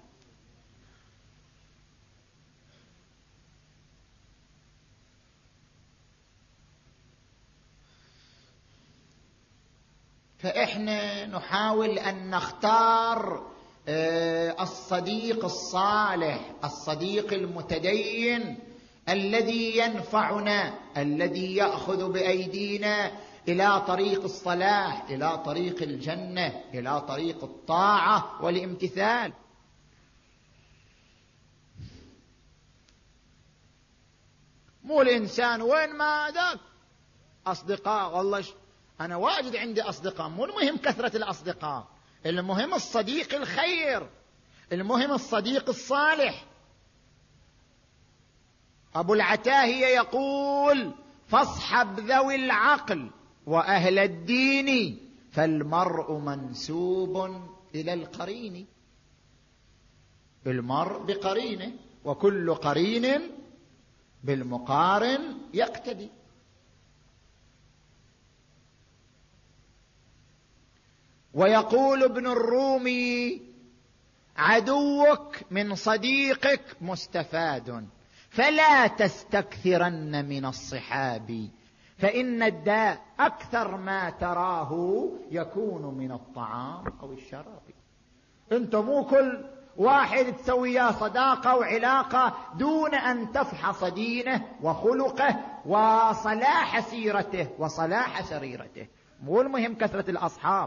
فإحنا نحاول أن نختار الصديق الصالح، الصديق المتدين الذي ينفعنا، الذي يأخذ بأيدينا إلى طريق الصلاح، إلى طريق الجنة، إلى طريق الطاعة والامتثال. مو الإنسان وين ما ذاك أصدقاء، والله أنا واجد عندي أصدقاء، مو المهم كثرة الأصدقاء، المهم الصديق الخير، المهم الصديق الصالح. أبو العتاهية يقول: فاصحب ذوي العقل وأهل الدين فالمرء منسوب إلى القرين. المرء بقرينه، وكل قرين بالمقارن يقتدي. ويقول ابن الرومي: عدوك من صديقك مستفاد، فلا تستكثرن من الصحاب، فإن الداء أكثر ما تراه يكون من الطعام أو الشراب. انت مو كل واحد تسويه صداقة وعلاقة دون أن تفحص دينه وخلقه وصلاح سيرته وصلاح سريرته. مو المهم كثرة الأصحاب.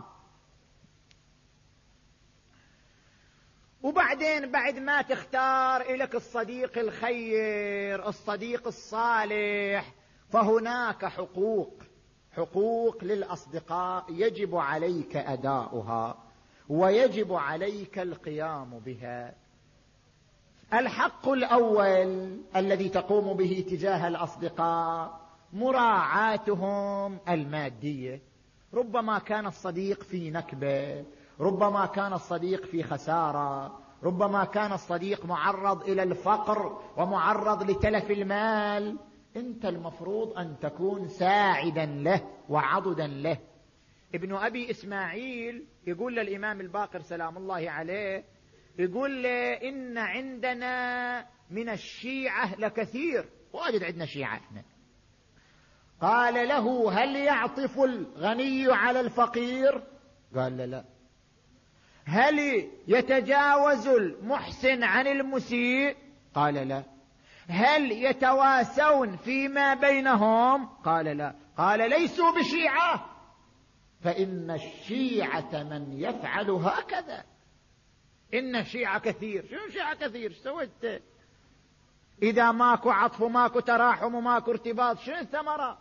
وبعدين بعد ما تختار إليك الصديق الخير، الصديق الصالح، فهناك حقوق، حقوق للأصدقاء يجب عليك أداؤها ويجب عليك القيام بها. الحق الأول الذي تقوم به تجاه الأصدقاء مراعاتهم المادية. ربما كان الصديق في نكبة، ربما كان الصديق في خسارة، ربما كان الصديق معرض إلى الفقر ومعرض لتلف المال. أنت المفروض أن تكون ساعدا له وعضدا له. ابن أبي إسماعيل يقول للإمام الباقر سلام الله عليه، يقول له: إن عندنا من الشيعة لكثير، واجد عندنا شيعة احنا. قال له: هل يعطف الغني على الفقير؟ قال له: لا. هل يتجاوز المحسن عن المسيء؟ قال: لا. هل يتواسون فيما بينهم؟ قال: لا. قال: ليسوا بشيعة، فإن الشيعة من يفعل هكذا. إن الشيعة كثير. شنو شيعة كثير؟ سويت إذا ماكو عطف وماكو تراحم وماكو ارتباط، شنو الثمرة؟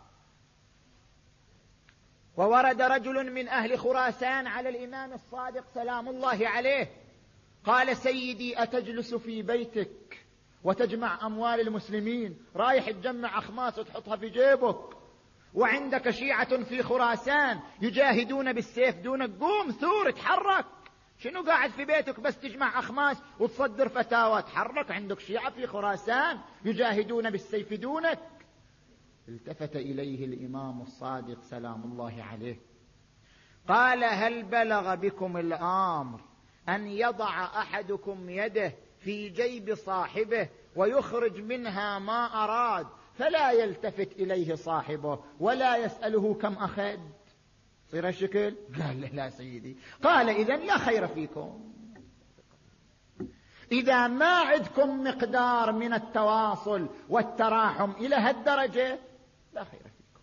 وورد رجل من أهل خراسان على الإمام الصادق سلام الله عليه، قال: سيدي، أتجلس في بيتك وتجمع أموال المسلمين، رايح تجمع أخماس وتحطها في جيبك، وعندك شيعة في خراسان يجاهدون بالسيف دونك، قوم ثور تحرك. شنو قاعد في بيتك بس تجمع أخماس وتصدر فتاوى؟ تحرك، عندك شيعة في خراسان يجاهدون بالسيف دونك. التفت إليه الإمام الصادق سلام الله عليه، قال: هل بلغ بكم الأمر أن يضع أحدكم يده في جيب صاحبه ويخرج منها ما أراد، فلا يلتفت إليه صاحبه ولا يسأله كم أخذ؟ صير الشكل؟ قال: لا سيدي. قال: إذن لا خير فيكم. إذا ما عندكم مقدار من التواصل والتراحم إلى هالدرجة، لا خير فيكم.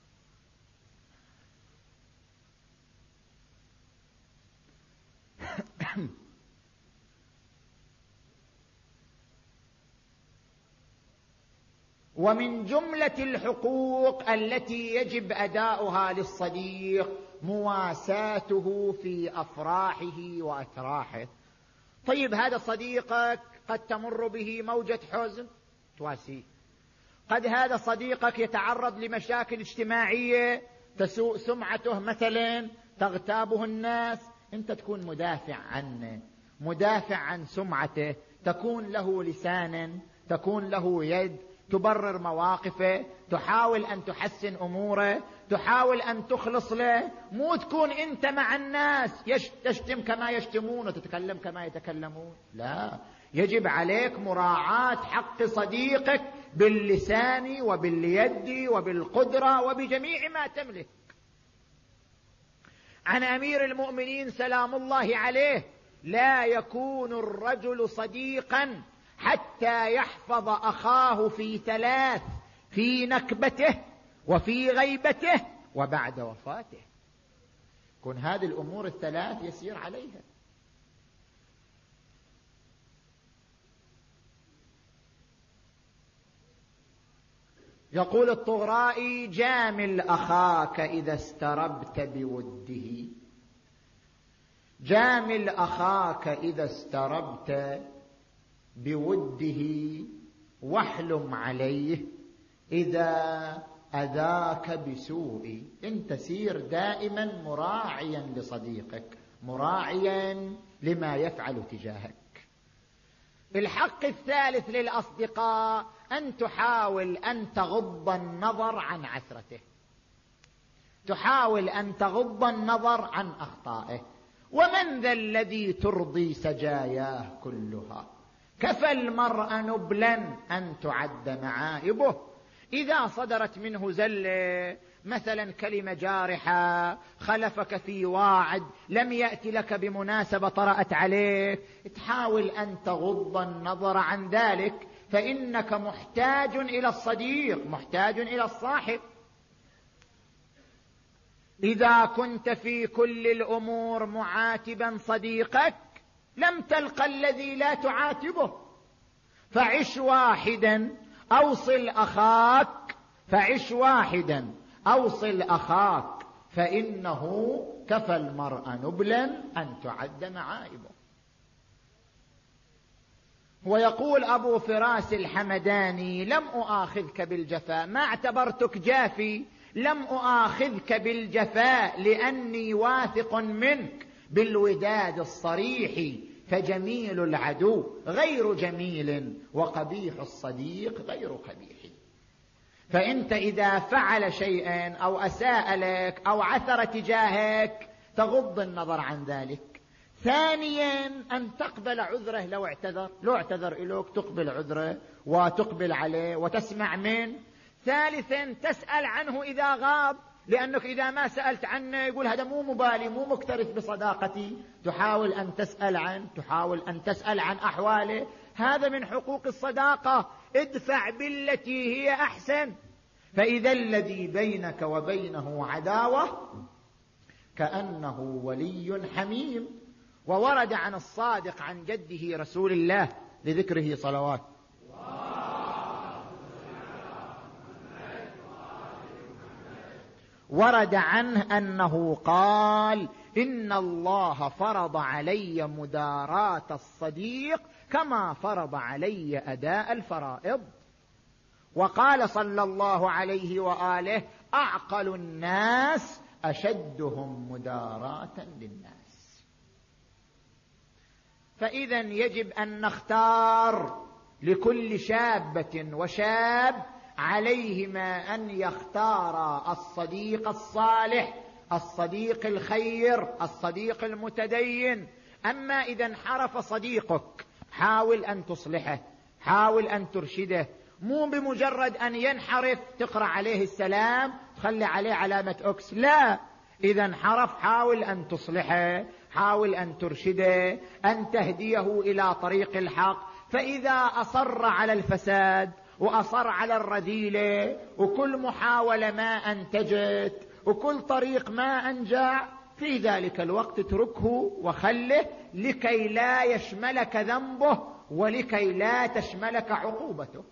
ومن جملة الحقوق التي يجب أداؤها للصديق مواساته في أفراحه وأتراحه. طيب، هذا صديقك قد تمر به موجة حزن، تواسيه. قد هذا صديقك يتعرض لمشاكل اجتماعية تسوء سمعته مثلا، تغتابه الناس، أنت تكون مدافع عنه، مدافع عن سمعته، تكون له لسانا، تكون له يد، تبرر مواقفه، تحاول أن تحسن أموره، تحاول أن تخلص له، مو تكون أنت مع الناس تشتم كما يشتمون وتتكلم كما يتكلمون. لا، يجب عليك مراعاة حق صديقك باللسان وباليد وبالقدرة وبجميع ما تملك. عن أمير المؤمنين سلام الله عليه: لا يكون الرجل صديقا حتى يحفظ أخاه في ثلاث: في نكبته وفي غيبته وبعد وفاته. كن هذه الأمور الثلاث يسير عليها. يقول الطغرائي: جامل أخاك إذا استربت بوده، جامل أخاك إذا استربت بوده، واحلم عليه إذا أذاك بسوء. انت سير دائما مراعيا لصديقك، مراعيا لما يفعل تجاهك. الحق الثالث للأصدقاء أن تحاول أن تغض النظر عن عثرته، تحاول أن تغض النظر عن أخطائه. ومن ذا الذي ترضي سجاياه كلها؟ كفى المرء نبلا أن تعد معائبه. إذا صدرت منه زلة، مثلا كلمة جارحة، خلفك في واعد، لم يأتي لك بمناسبة طرأت عليك، تحاول أن تغض النظر عن ذلك، فإنك محتاج إلى الصديق، محتاج إلى الصاحب. إذا كنت في كل الأمور معاتبا صديقك، لم تلق الذي لا تعاتبه. فعش واحدا أوصل أخاك، فعش واحدا أوصل أخاك، فإنه كفى المرء نبلا أن تعد معائبه. ويقول أبو فراس الحمداني: لم أؤاخذك بالجفاء، ما اعتبرتك جافي، لم أؤاخذك بالجفاء لأني واثق منك بالوداد الصريح، فجميل العدو غير جميل وقبيح الصديق غير قبيح. فأنت إذا فعل شيئا أو أساء لك أو عثر تجاهك تغض النظر عن ذلك. ثانيا أن تقبل عذره لو اعتذر، لو اعتذر إليك تقبل عذره وتقبل عليه وتسمع منه. ثالثا تسأل عنه إذا غاب، لأنك إذا ما سألت عنه يقول هذا مو مبالي، مو مكترث بصداقتي. تحاول أن تسأل عنه، تحاول أن تسأل عن أحواله. هذا من حقوق الصداقة. ادفع بالتي هي أحسن، فإذا الذي بينك وبينه عداوة كأنه ولي حميم. وورد عن الصادق عن جده رسول الله لذكره صلوات: ورد عنه أنه قال: إن الله فرض علي مداراة الصديق كما فرض علي أداء الفرائض. وقال صلى الله عليه وآله: أعقل الناس أشدهم مداراة للناس. فإذا يجب أن نختار لكل شابة وشاب عليهما أن يختار الصديق الصالح، الصديق الخير، الصديق المتدين. أما إذا انحرف صديقك حاول أن تصلحه، حاول أن ترشده، مو بمجرد أن ينحرف تقرأ عليه السلام تخلي عليه علامة أكس، لا، إذا انحرف حاول أن تصلحه، حاول أن ترشده، أن تهديه إلى طريق الحق. فإذا أصر على الفساد وأصر على الرذيلة وكل محاولة ما أنتجت وكل طريق ما أنجع، في ذلك الوقت اتركه وخله لكي لا يشملك ذنبه ولكي لا تشملك عقوبته.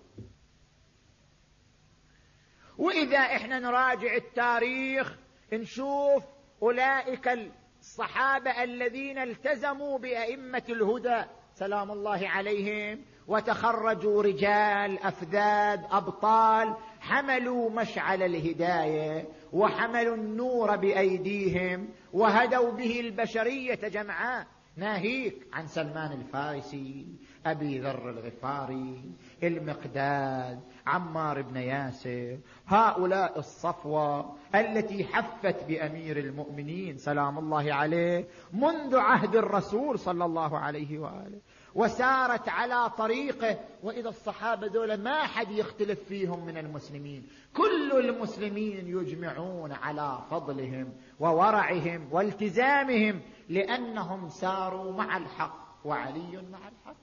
وإذا إحنا نراجع التاريخ نشوف أولئك الصحابة الذين التزموا بأئمة الهدى سلام الله عليهم وتخرجوا رجال أفذاذ أبطال، حملوا مشعل الهداية وحملوا النور بأيديهم وهدوا به البشرية جمعاء. ناهيك عن سلمان الفارسي، أبي ذر الغفاري، المقداد، عمار بن ياسر، هؤلاء الصفوة التي حفت بأمير المؤمنين سلام الله عليه منذ عهد الرسول صلى الله عليه وآله، وسارت على طريقه. وإذا الصحابة دول ما حد يختلف فيهم من المسلمين، كل المسلمين يجمعون على فضلهم وورعهم والتزامهم، لأنهم ساروا مع الحق، وعلي مع الحق.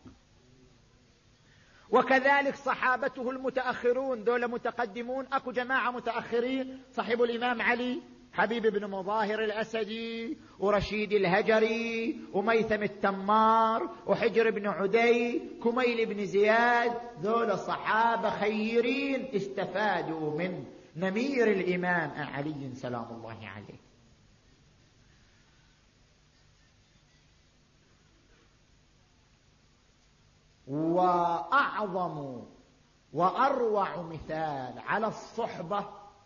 وكذلك صحابته المتأخرون، دول متقدمون، أكو جماعة متأخرين، صاحب الإمام علي، حبيب بن مظاهر الأسدي، ورشيد الهجري، وميثم التمار، وحجر بن عدي، كميل بن زياد، ذول صحابة خيرين استفادوا من نمير الإمام علي سلام الله عليه. وأعظم وأروع مثال على الصحبة،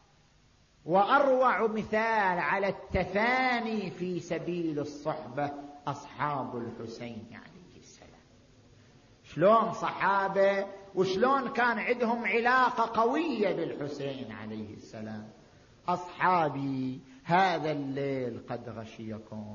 وأروع مثال على التفاني في سبيل الصحبة، أصحاب الحسين عليه السلام. شلون صحابة، وشلون كان عندهم علاقة قوية بالحسين عليه السلام. أصحابي هذا الليل قد غشيكم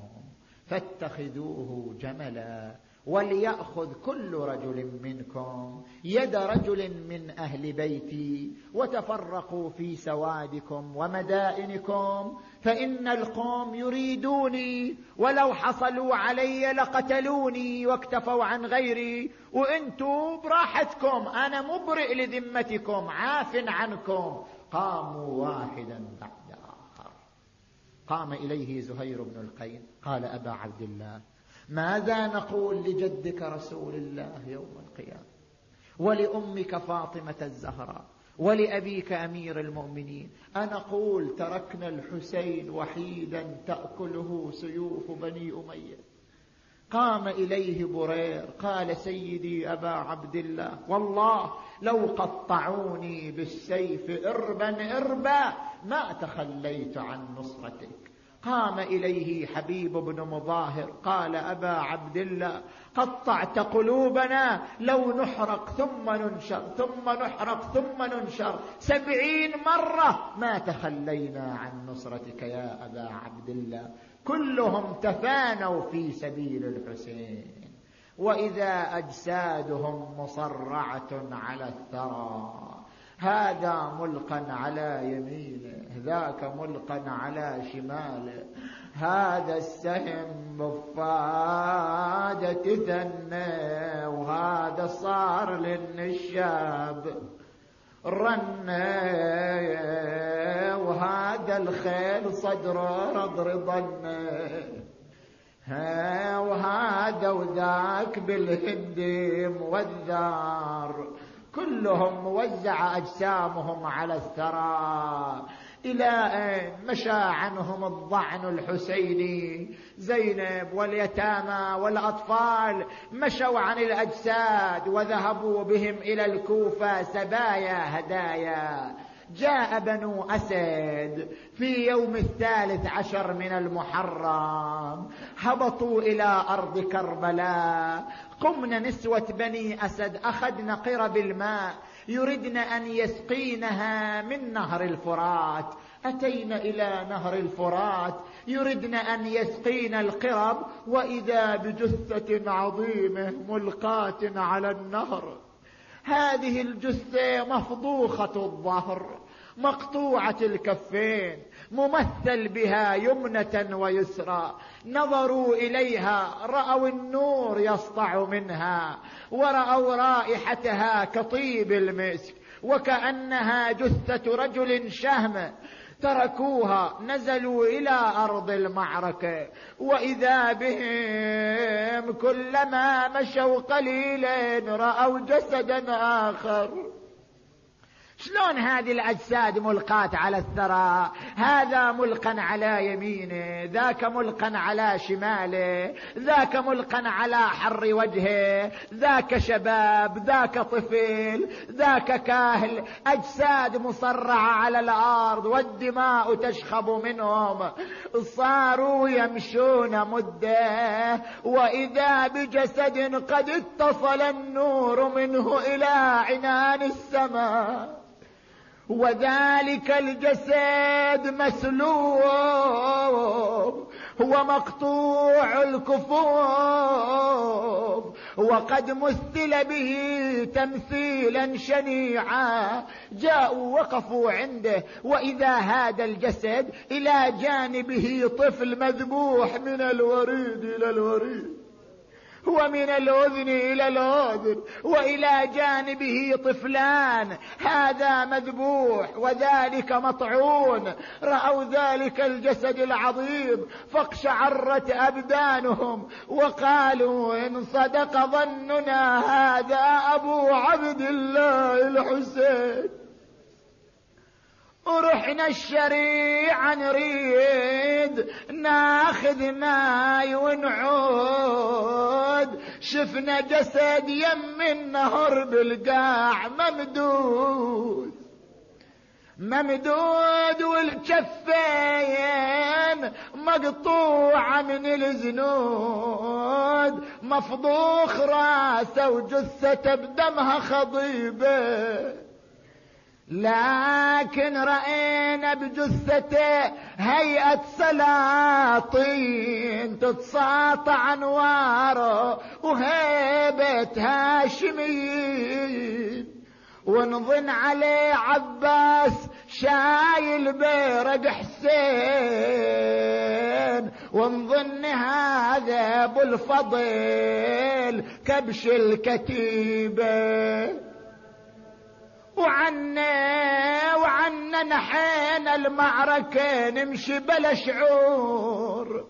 فاتخذوه جملا، وليأخذ كل رجل منكم يد رجل من أهل بيتي، وتفرقوا في سوادكم ومدائنكم، فإن القوم يريدوني، ولو حصلوا علي لقتلوني واكتفوا عن غيري، وانتم براحتكم، أنا مبرئ لذمتكم عاف عنكم. قاموا واحدا بعد آخر. قام إليه زهير بن القين قال: أبا عبد الله، ماذا نقول لجدك رسول الله يوم القيامة، ولأمك فاطمة الزهراء، ولأبيك أمير المؤمنين؟ أنقول تركنا الحسين وحيدا تأكله سيوف بني أمية. قام إليه برير قال: سيدي أبا عبد الله، والله لو قطعوني بالسيف إربا إربا ما تخليت عن نصرتك. قام إليه حبيب بن مظاهر قال: أبا عبد الله، قطعت قلوبنا، لو نحرق ثم ننشر ثم نحرق ثم ننشر سبعين مرة ما تخلينا عن نصرتك يا أبا عبد الله. كلهم تفانوا في سبيل الحسين، وإذا أجسادهم مصرعة على الثرى، هذا ملقا على يمينه، ذاك ملقا على شماله، هذا السهم بفادة ثنى، وهذا صار للنشاب رنى، وهذا الخيل صدره رضرضن، وهذا وذاك بالهندم والذار، كلهم موزع أجسامهم على الثرى. إلى أن مشى عنهم الضعن الحسيني، زينب واليتامى والأطفال مشوا عن الأجساد وذهبوا بهم إلى الكوفة سبايا هدايا. جاء بنو أسد في يوم الثالث عشر من المحرم، هبطوا إلى أرض كربلاء. قمنا نسوة بني أسد أخذن قرب الماء، يردن أن يسقينها من نهر الفرات. أتينا إلى نهر الفرات يردن أن يسقين القرب، وإذا بجثة عظيمة ملقاة على النهر. هذه الجثة مفضوخة الظهر، مقطوعة الكفين، ممثل بها يمنة ويسرى. نظروا إليها رأوا النور يسطع منها، ورأوا رائحتها كطيب المسك، وكأنها جثة رجل شهم. تركوها نزلوا إلى أرض المعركة، وإذا بهم كلما مشوا قليلا رأوا جسدا آخر. شلون هذه الأجساد ملقاة على الثرى؟ هذا ملقا على يمينه، ذاك ملقا على شماله، ذاك ملقا على حر وجهه، ذاك شباب، ذاك طفل، ذاك كاهل، أجساد مصرعة على الأرض والدماء تشخب منهم. صاروا يمشون مدة وإذا بجسد قد اتصل النور منه إلى عنان السماء، وذلك الجسد مسلوب، هو مقطوع الكفوف، وقد مثل به تمثيلا شنيعا. جاءوا وقفوا عنده، وإذا هذا الجسد إلى جانبه طفل مذبوح من الوريد إلى الوريد، ومن الأذن إلى الأذن، وإلى جانبه طفلان، هذا مذبوح وذلك مطعون. رأوا ذلك الجسد العظيم فاقشعرت أبدانهم وقالوا إن صدق ظننا هذا أبو عبد الله الحسين. ورحنا الشريعة نريد ناخذ ماي ونعود، شفنا جسد يم النهر بالقاع ممدود ممدود، والكفين مقطوعة من الزنود، مفضوخ راسه وجثته بدمها خضيبه. لكن رأينا بجثته هيئة سلاطين تتساطع انواره وهيبة هاشميين، ونظن عليه عباس شايل بيرق حسين، ونظن هذا ابو الفضل كبش الكتيبه. وعنا وعنا نحينا المعركة نمشي بلا شعور،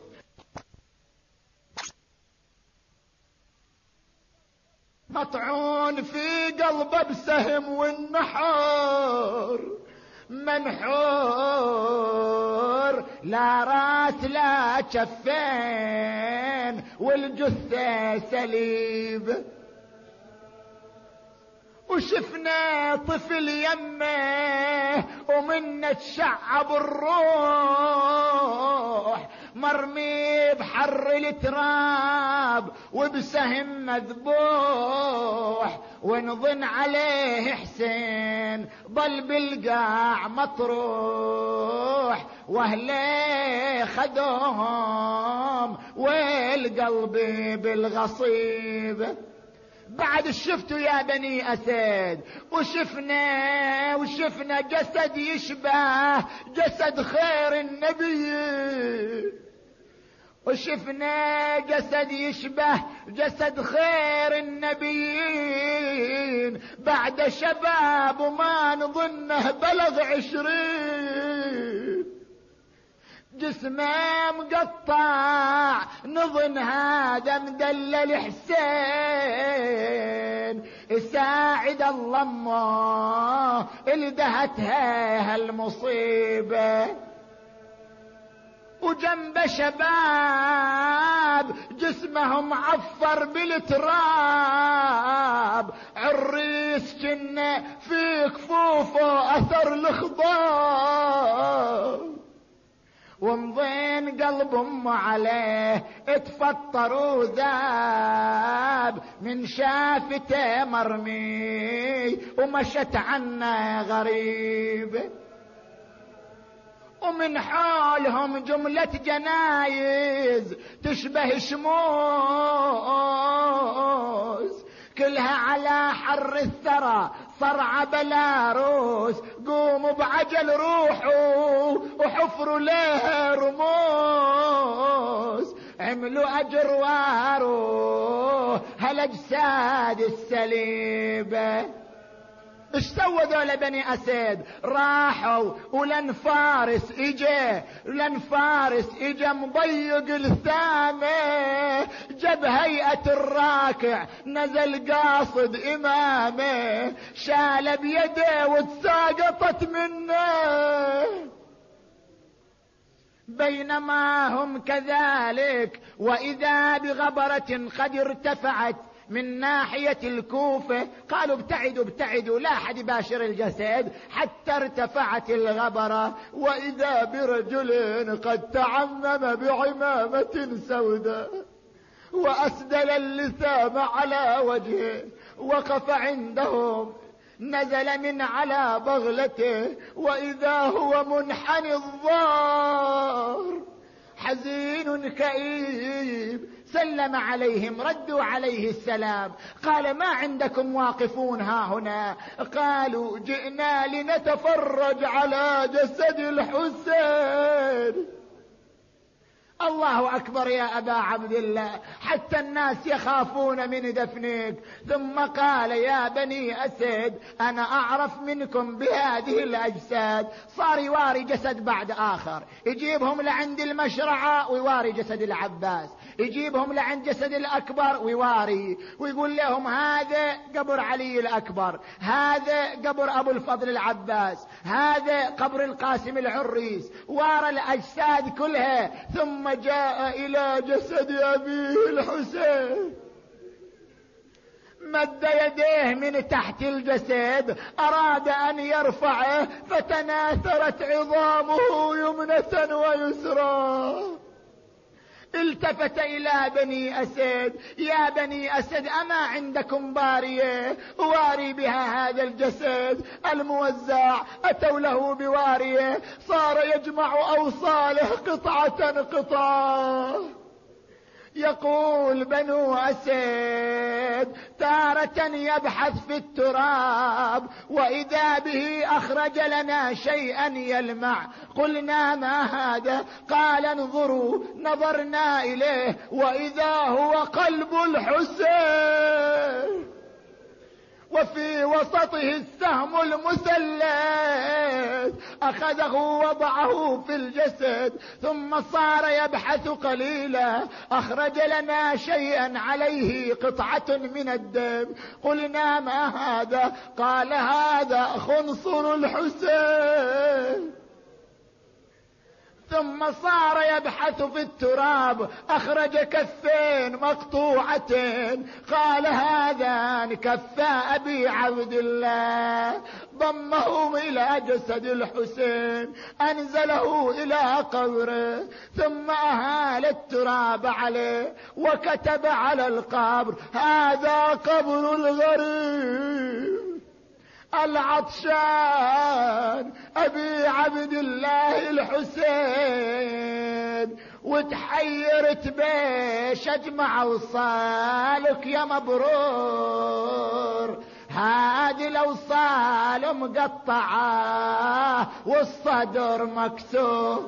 مطعون في قلبه بسهم والنحور منحور، لا راس لا كفين والجثة سليب. وشفنا طفل يمه ومنه تشعب الروح، مرمي بحر التراب وبسهم مذبوح، ونظن عليه حسين ضل بالقاع مطروح، واهله خدوهم والقلب بالغصيب. بعد شفتوا يا بني أسد، وشفنا وشفنا جسد يشبه جسد خير النبي، وشفنا جسد يشبه جسد خير النبيين، بعد شباب وما نظنه بلغ عشرين، جسمه مقطع نظن هذا مدلل حسين، ساعد الله امه الدهتها هالمصيبه. وجنب شباب جسمهم عفر بالتراب، عريس جنة في كفوفه اثر الخضاب، ومضين قلب امه عليه اتفطر وذاب، من شافته مرمي ومشت عنه غريب. ومن حولهم جملة جنايز تشبه شموس، كلها على حر الثرى صرع بلاروس، قوموا بعجل روحوا وحفروا له رموز، عملوا أجرواره هالأجساد السليبة. ايش سووا ذولا بني أسد؟ راحوا ولن فارس اجا، لن فارس اجا مضيق الثامة، جاب هيئة الراكع نزل قاصد امامه، شال بيده وتساقطت منه. بينما هم كذلك واذا بغبرة قد ارتفعت من ناحية الكوفة، قالوا ابتعدوا ابتعدوا لا أحد يباشر الجسد، حتى ارتفعت الغبرة واذا برجل قد تعمم بعمامة سوداء واسدل اللثام على وجهه، وقف عندهم، نزل من على بغلته واذا هو منحني الظهر حزين كئيب. سلم عليهم، ردوا عليه السلام، قال ما عندكم واقفون ها هنا؟ قالوا جئنا لنتفرج على جسد الحسين. الله أكبر يا أبا عبد الله، حتى الناس يخافون من دفنك. ثم قال يا بني أسد أنا أعرف منكم بهذه الأجساد. صار يواري جسد بعد آخر، يجيبهم لعند المشرعة ويواري جسد العباس، يجيبهم لعند جسد الأكبر ويواري، ويقول لهم هذا قبر علي الأكبر، هذا قبر أبو الفضل العباس، هذا قبر القاسم العريس. وارى الأجساد كلها، ثم جاء إلى جسد أبيه الحسين، مد يديه من تحت الجسد، أراد أن يرفعه فتناثرت عظامه يمنة ويسرى. التفت إلى بني أسد، يا بني أسد أما عندكم بارية أواري بها هذا الجسد الموزع؟ أتوا له بوارية، صار يجمع أوصاله قطعة قطعة. يقول بنو أسد تارة يبحث في التراب وإذا به أخرج لنا شيئا يلمع، قلنا ما هذا؟ قال انظروا، نظرنا إليه وإذا هو قلب الحسين، وفي وسطه السهم المثلث، أخذه وضعه في الجسد، ثم صار يبحث قليلا، أخرج لنا شيئا عليه قطعة من الدم، قلنا ما هذا؟ قال هذا خنصر الحسين. ثم صار يبحث في التراب، أخرج كفين مقطوعتين، قال هذان كفا أبي عبد الله، ضمهم إلى جسد الحسين، أنزله إلى قبره، ثم أهال التراب عليه وكتب على القبر هذا قبر الغريب العطشان أبي عبد الله الحسين. وتحيرت بيش أجمع وصالك يا مبرور، هذه الأوصال مقطعة والصدر مكسور،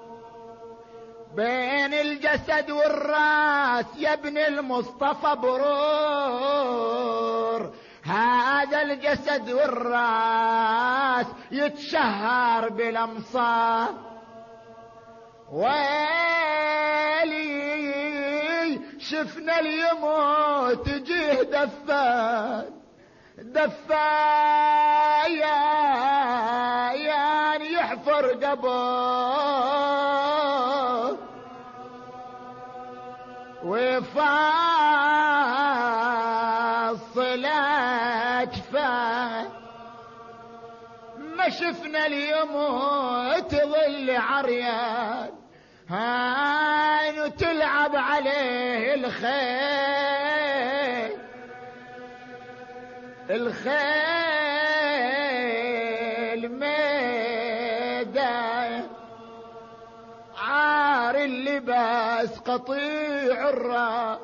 بين الجسد والراس يا ابن المصطفى برور، هذا الجسد والراس يتشهر بالأمصار. ويلي شفنا اليموت جيه دفان دفان يعني يحفر قبر وفاصل أجفان، ما شفنا اليموت ظل عريان، هاي وتلعب عليه الخيل الخيل ميدان، عار اللباس قطيع الراس.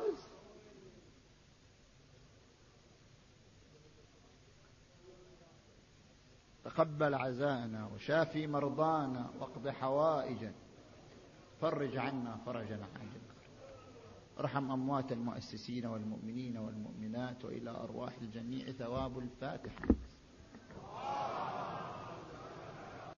تقبل عزاءنا وشافي مرضانا واقض حوائجنا، فرج عنا فرجا عاجلا، ارحم أموات المؤسسين والمؤمنين والمؤمنات، وإلى أرواح الجميع ثواب الفاتحة.